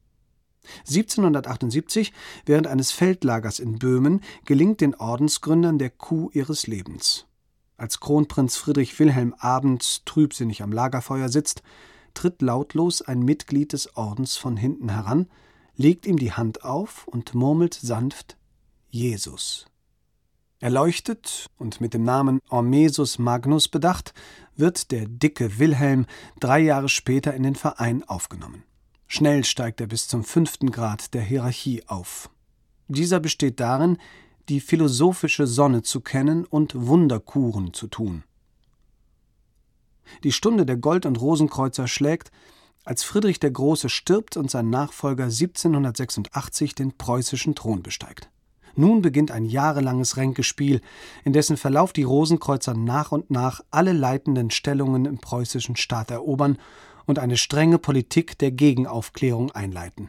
siebzehnhundertachtundsiebzig, während eines Feldlagers in Böhmen, gelingt den Ordensgründern der Coup ihres Lebens. Als Kronprinz Friedrich Wilhelm abends trübsinnig am Lagerfeuer sitzt, tritt lautlos ein Mitglied des Ordens von hinten heran, legt ihm die Hand auf und murmelt sanft »Jesus«. Erleuchtet und mit dem Namen Ormesus Magnus bedacht, wird der dicke Wilhelm drei Jahre später in den Verein aufgenommen. Schnell steigt er bis zum fünften Grad der Hierarchie auf. Dieser besteht darin, die philosophische Sonne zu kennen und Wunderkuren zu tun. Die Stunde der Gold- und Rosenkreuzer schlägt, als Friedrich der Große stirbt und sein Nachfolger siebzehnhundertsechsundachtzig den preußischen Thron besteigt. Nun beginnt ein jahrelanges Ränkespiel, in dessen Verlauf die Rosenkreuzer nach und nach alle leitenden Stellungen im preußischen Staat erobern und eine strenge Politik der Gegenaufklärung einleiten.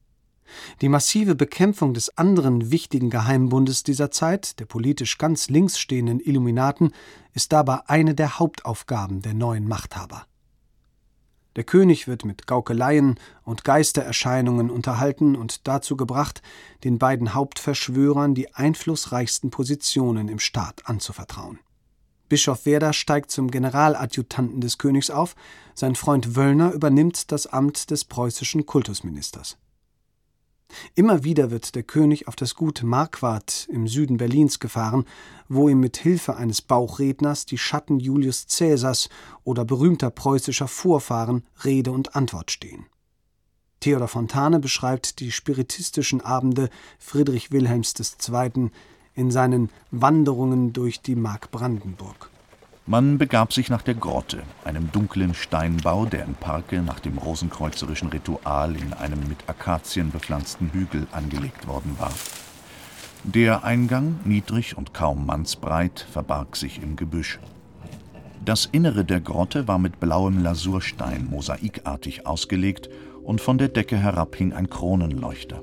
Die massive Bekämpfung des anderen wichtigen Geheimbundes dieser Zeit, der politisch ganz links stehenden Illuminaten, ist dabei eine der Hauptaufgaben der neuen Machthaber. Der König wird mit Gaukeleien und Geistererscheinungen unterhalten und dazu gebracht, den beiden Hauptverschwörern die einflussreichsten Positionen im Staat anzuvertrauen. Bischof Werder steigt zum Generaladjutanten des Königs auf, sein Freund Wöllner übernimmt das Amt des preußischen Kultusministers. Immer wieder wird der König auf das Gut Marquardt im Süden Berlins gefahren, wo ihm mit Hilfe eines Bauchredners die Schatten Julius Caesars oder berühmter preußischer Vorfahren Rede und Antwort stehen. Theodor Fontane beschreibt die spiritistischen Abende Friedrich Wilhelms des Zweiten in seinen Wanderungen durch die Mark Brandenburg. Man begab sich nach der Grotte, einem dunklen Steinbau, der im Parke nach dem rosenkreuzerischen Ritual in einem mit Akazien bepflanzten Hügel angelegt worden war. Der Eingang, niedrig und kaum mannsbreit, verbarg sich im Gebüsch. Das Innere der Grotte war mit blauem Lasurstein mosaikartig ausgelegt und von der Decke herab hing ein Kronenleuchter.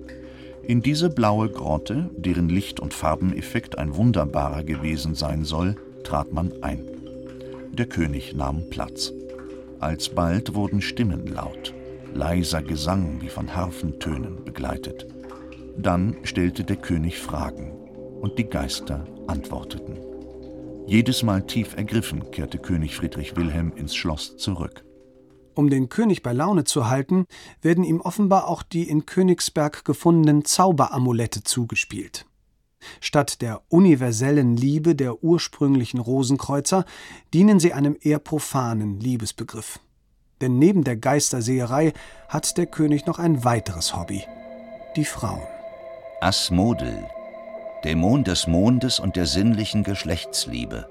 In diese blaue Grotte, deren Licht- und Farbeneffekt ein wunderbarer gewesen sein soll, trat man ein. Der König nahm Platz. Alsbald wurden Stimmen laut, leiser Gesang wie von Harfentönen begleitet. Dann stellte der König Fragen, und die Geister antworteten. Jedes Mal tief ergriffen kehrte König Friedrich Wilhelm ins Schloss zurück. Um den König bei Laune zu halten, werden ihm offenbar auch die in Königsberg gefundenen Zauberamulette zugespielt. Statt der universellen Liebe der ursprünglichen Rosenkreuzer dienen sie einem eher profanen Liebesbegriff. Denn neben der Geisterseherei hat der König noch ein weiteres Hobby: die Frauen. Asmodel, Dämon des Mondes und der sinnlichen Geschlechtsliebe.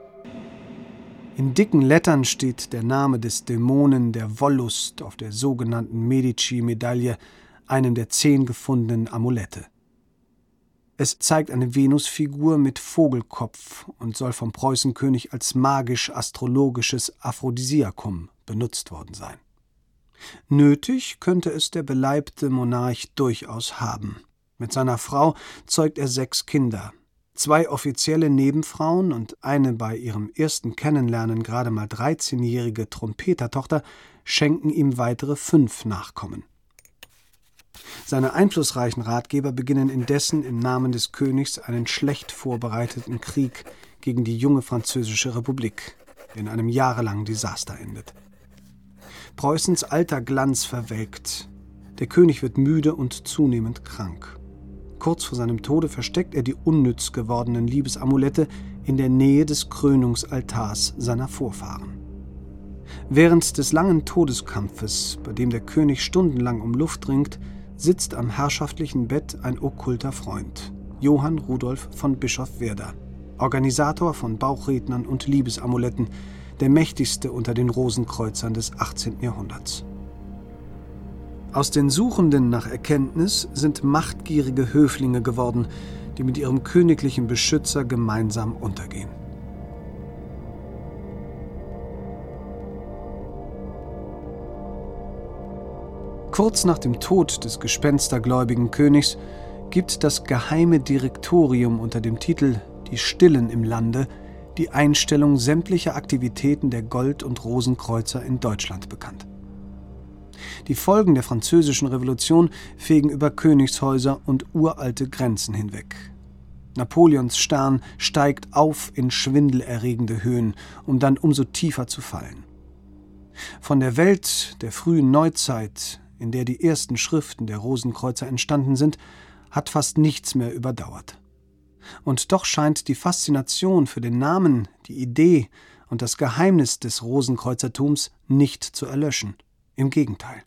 In dicken Lettern steht der Name des Dämonen der Wollust auf der sogenannten Medici-Medaille, einem der zehn gefundenen Amulette. Es zeigt eine Venusfigur mit Vogelkopf und soll vom Preußenkönig als magisch-astrologisches Aphrodisiakum benutzt worden sein. Nötig könnte es der beleibte Monarch durchaus haben. Mit seiner Frau zeugt er sechs Kinder. Zwei offizielle Nebenfrauen und eine bei ihrem ersten Kennenlernen gerade mal dreizehnjährige Trompetertochter schenken ihm weitere fünf Nachkommen. Seine einflussreichen Ratgeber beginnen indessen im Namen des Königs einen schlecht vorbereiteten Krieg gegen die junge französische Republik, der in einem jahrelangen Desaster endet. Preußens alter Glanz verwelkt. Der König wird müde und zunehmend krank. Kurz vor seinem Tode versteckt er die unnütz gewordenen Liebesamulette in der Nähe des Krönungsaltars seiner Vorfahren. Während des langen Todeskampfes, bei dem der König stundenlang um Luft ringt, sitzt am herrschaftlichen Bett ein okkulter Freund, Johann Rudolf von Bischof Werder, Organisator von Bauchrednern und Liebesamuletten, der mächtigste unter den Rosenkreuzern des achtzehnten Jahrhunderts. Aus den Suchenden nach Erkenntnis sind machtgierige Höflinge geworden, die mit ihrem königlichen Beschützer gemeinsam untergehen. Kurz nach dem Tod des gespenstergläubigen Königs gibt das geheime Direktorium unter dem Titel »Die Stillen im Lande« die Einstellung sämtlicher Aktivitäten der Gold- und Rosenkreuzer in Deutschland bekannt. Die Folgen der Französischen Revolution fegen über Königshäuser und uralte Grenzen hinweg. Napoleons Stern steigt auf in schwindelerregende Höhen, um dann umso tiefer zu fallen. Von der Welt der frühen Neuzeit, in der die ersten Schriften der Rosenkreuzer entstanden sind, hat fast nichts mehr überdauert. Und doch scheint die Faszination für den Namen, die Idee und das Geheimnis des Rosenkreuzertums nicht zu erlöschen. Im Gegenteil.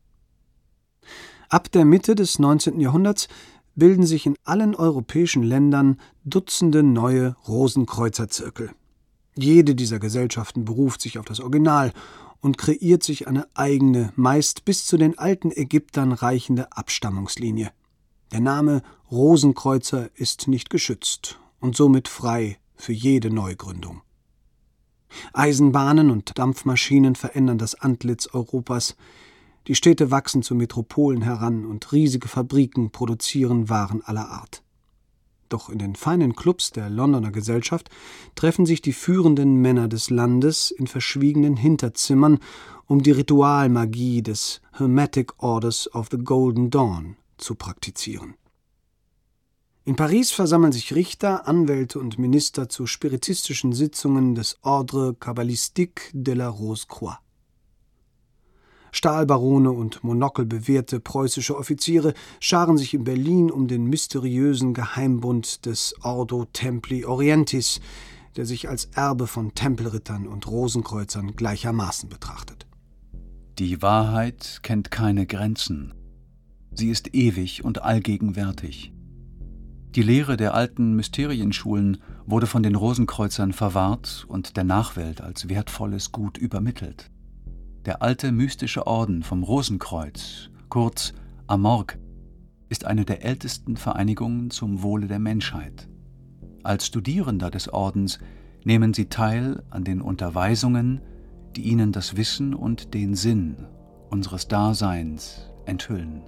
Ab der Mitte des neunzehnten Jahrhunderts bilden sich in allen europäischen Ländern Dutzende neue Rosenkreuzerzirkel. Jede dieser Gesellschaften beruft sich auf das Original und kreiert sich eine eigene, meist bis zu den alten Ägyptern reichende Abstammungslinie. Der Name Rosenkreuzer ist nicht geschützt und somit frei für jede Neugründung. Eisenbahnen und Dampfmaschinen verändern das Antlitz Europas. Die Städte wachsen zu Metropolen heran und riesige Fabriken produzieren Waren aller Art. Doch in den feinen Clubs der Londoner Gesellschaft treffen sich die führenden Männer des Landes in verschwiegenen Hinterzimmern, um die Ritualmagie des Hermetic Orders of the Golden Dawn zu praktizieren. In Paris versammeln sich Richter, Anwälte und Minister zu spiritistischen Sitzungen des Ordre Cabalistique de la Rose-Croix. Stahlbarone und monokelbewehrte preußische Offiziere scharen sich in Berlin um den mysteriösen Geheimbund des Ordo Templi Orientis, der sich als Erbe von Tempelrittern und Rosenkreuzern gleichermaßen betrachtet. Die Wahrheit kennt keine Grenzen. Sie ist ewig und allgegenwärtig. Die Lehre der alten Mysterienschulen wurde von den Rosenkreuzern verwahrt und der Nachwelt als wertvolles Gut übermittelt. Der alte mystische Orden vom Rosenkreuz, kurz Amorg, ist eine der ältesten Vereinigungen zum Wohle der Menschheit. Als Studierender des Ordens nehmen sie teil an den Unterweisungen, die ihnen das Wissen und den Sinn unseres Daseins enthüllen.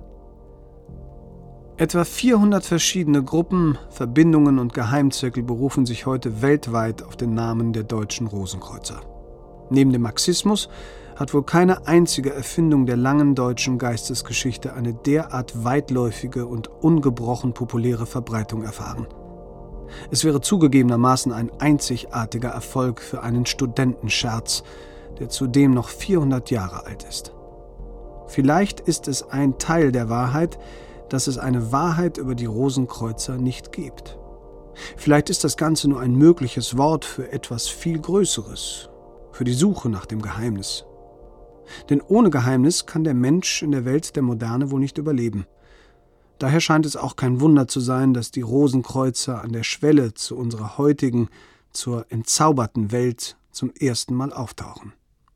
Etwa vierhundert verschiedene Gruppen, Verbindungen und Geheimzirkel berufen sich heute weltweit auf den Namen der deutschen Rosenkreuzer. Neben dem Marxismus hat wohl keine einzige Erfindung der langen deutschen Geistesgeschichte eine derart weitläufige und ungebrochen populäre Verbreitung erfahren. Es wäre zugegebenermaßen ein einzigartiger Erfolg für einen Studentenscherz, der zudem noch vierhundert Jahre alt ist. Vielleicht ist es ein Teil der Wahrheit, dass es eine Wahrheit über die Rosenkreuzer nicht gibt. Vielleicht ist das Ganze nur ein mögliches Wort für etwas viel Größeres, für die Suche nach dem Geheimnis. Denn ohne Geheimnis kann der Mensch in der Welt der Moderne wohl nicht überleben. Daher scheint es auch kein Wunder zu sein, dass die Rosenkreuzer an der Schwelle zu unserer heutigen, zur entzauberten Welt zum ersten Mal auftauchen.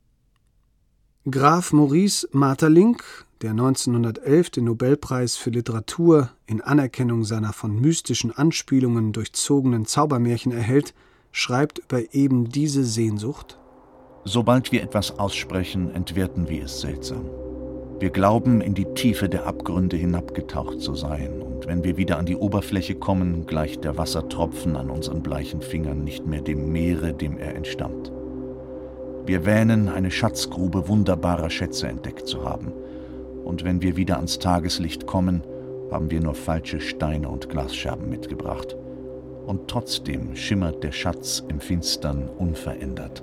Graf Maurice Maeterlinck, der neunzehnhundertelf den Nobelpreis für Literatur in Anerkennung seiner von mystischen Anspielungen durchzogenen Zaubermärchen erhält, schreibt über eben diese Sehnsucht: Sobald wir etwas aussprechen, entwerten wir es seltsam. Wir glauben, in die Tiefe der Abgründe hinabgetaucht zu sein, und wenn wir wieder an die Oberfläche kommen, gleicht der Wassertropfen an unseren bleichen Fingern nicht mehr dem Meere, dem er entstammt. Wir wähnen, eine Schatzgrube wunderbarer Schätze entdeckt zu haben, und wenn wir wieder ans Tageslicht kommen, haben wir nur falsche Steine und Glasscherben mitgebracht. Und trotzdem schimmert der Schatz im Finstern unverändert.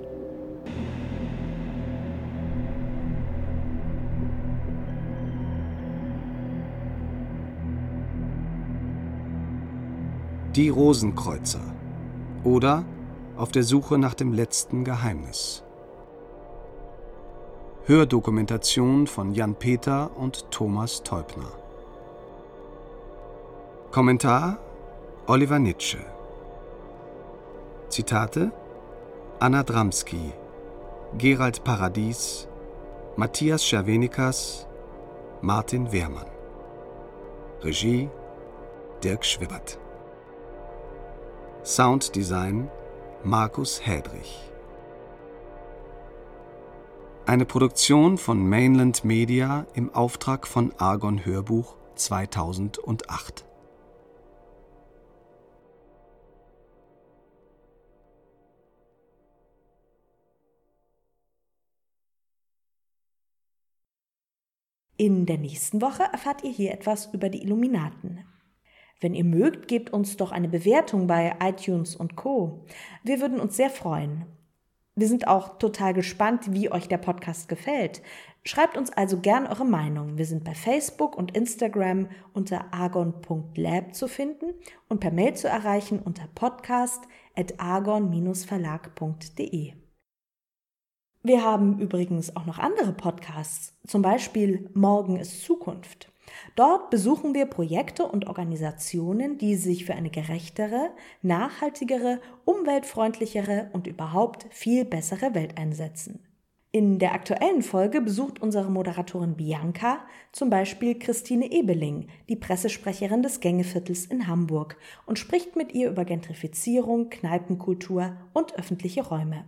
Die Rosenkreuzer oder Auf der Suche nach dem letzten Geheimnis. Hördokumentation von Jan Peter und Thomas Teubner. Kommentar Oliver Nitsche. Zitate Anna Dramski, Gerald Paradies, Matthias Schervenikas, Martin Wehrmann. Regie Dirk Schwibbert. Sounddesign Markus Hädrich. Eine Produktion von Mainland Media im Auftrag von Argon Hörbuch zweitausendacht. In der nächsten Woche erfahrt ihr hier etwas über die Illuminaten. Wenn ihr mögt, gebt uns doch eine Bewertung bei iTunes und Co. Wir würden uns sehr freuen. Wir sind auch total gespannt, wie euch der Podcast gefällt. Schreibt uns also gern eure Meinung. Wir sind bei Facebook und Instagram unter argon punkt lab zu finden und per Mail zu erreichen unter podcast at argon dash verlag punkt de. Wir haben übrigens auch noch andere Podcasts, zum Beispiel Morgen ist Zukunft. Dort besuchen wir Projekte und Organisationen, die sich für eine gerechtere, nachhaltigere, umweltfreundlichere und überhaupt viel bessere Welt einsetzen. In der aktuellen Folge besucht unsere Moderatorin Bianca zum Beispiel Christine Ebeling, die Pressesprecherin des Gängeviertels in Hamburg, und spricht mit ihr über Gentrifizierung, Kneipenkultur und öffentliche Räume.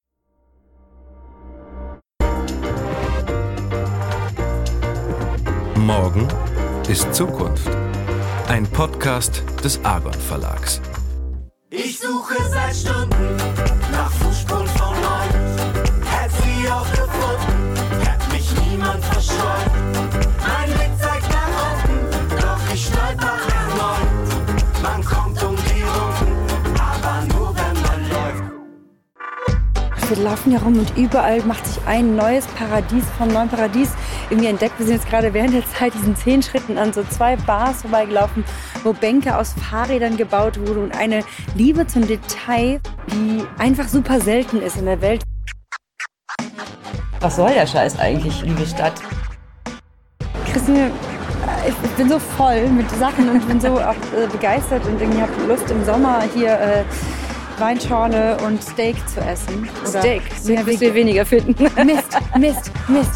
Morgen ist Zukunft. Ein Podcast des Argon Verlags. Ich suche seit Stunden nach Fußspuren von euch. Hätt sie auch gefunden, hätt mich niemand verstreut. Mein Blick zeigt nach unten, doch ich stolper erneut. Man kommt um die Runden, aber nur wenn man läuft. Wir laufen ja rum und überall macht sich ein neues Paradies vom neuen Paradies irgendwie entdeckt. Wir sind jetzt gerade während der Zeit diesen zehn Schritten an so zwei Bars vorbeigelaufen, wo Bänke aus Fahrrädern gebaut wurden und eine Liebe zum Detail, die einfach super selten ist in der Welt. Was soll der Scheiß eigentlich, liebe Stadt? Christine, ich, ich bin so voll mit Sachen und bin so auch äh, begeistert und irgendwie habe Lust im Sommer hier äh, Weinschorle und Steak zu essen. Oder Steak, Steak wirst du weniger finden. Mist, Mist, Mist.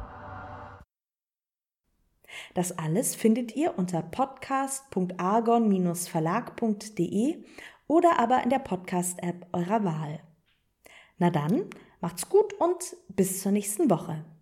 Das alles findet ihr unter podcast punkt argon verlag punkt de oder aber in der Podcast-App eurer Wahl. Na dann, macht's gut und bis zur nächsten Woche.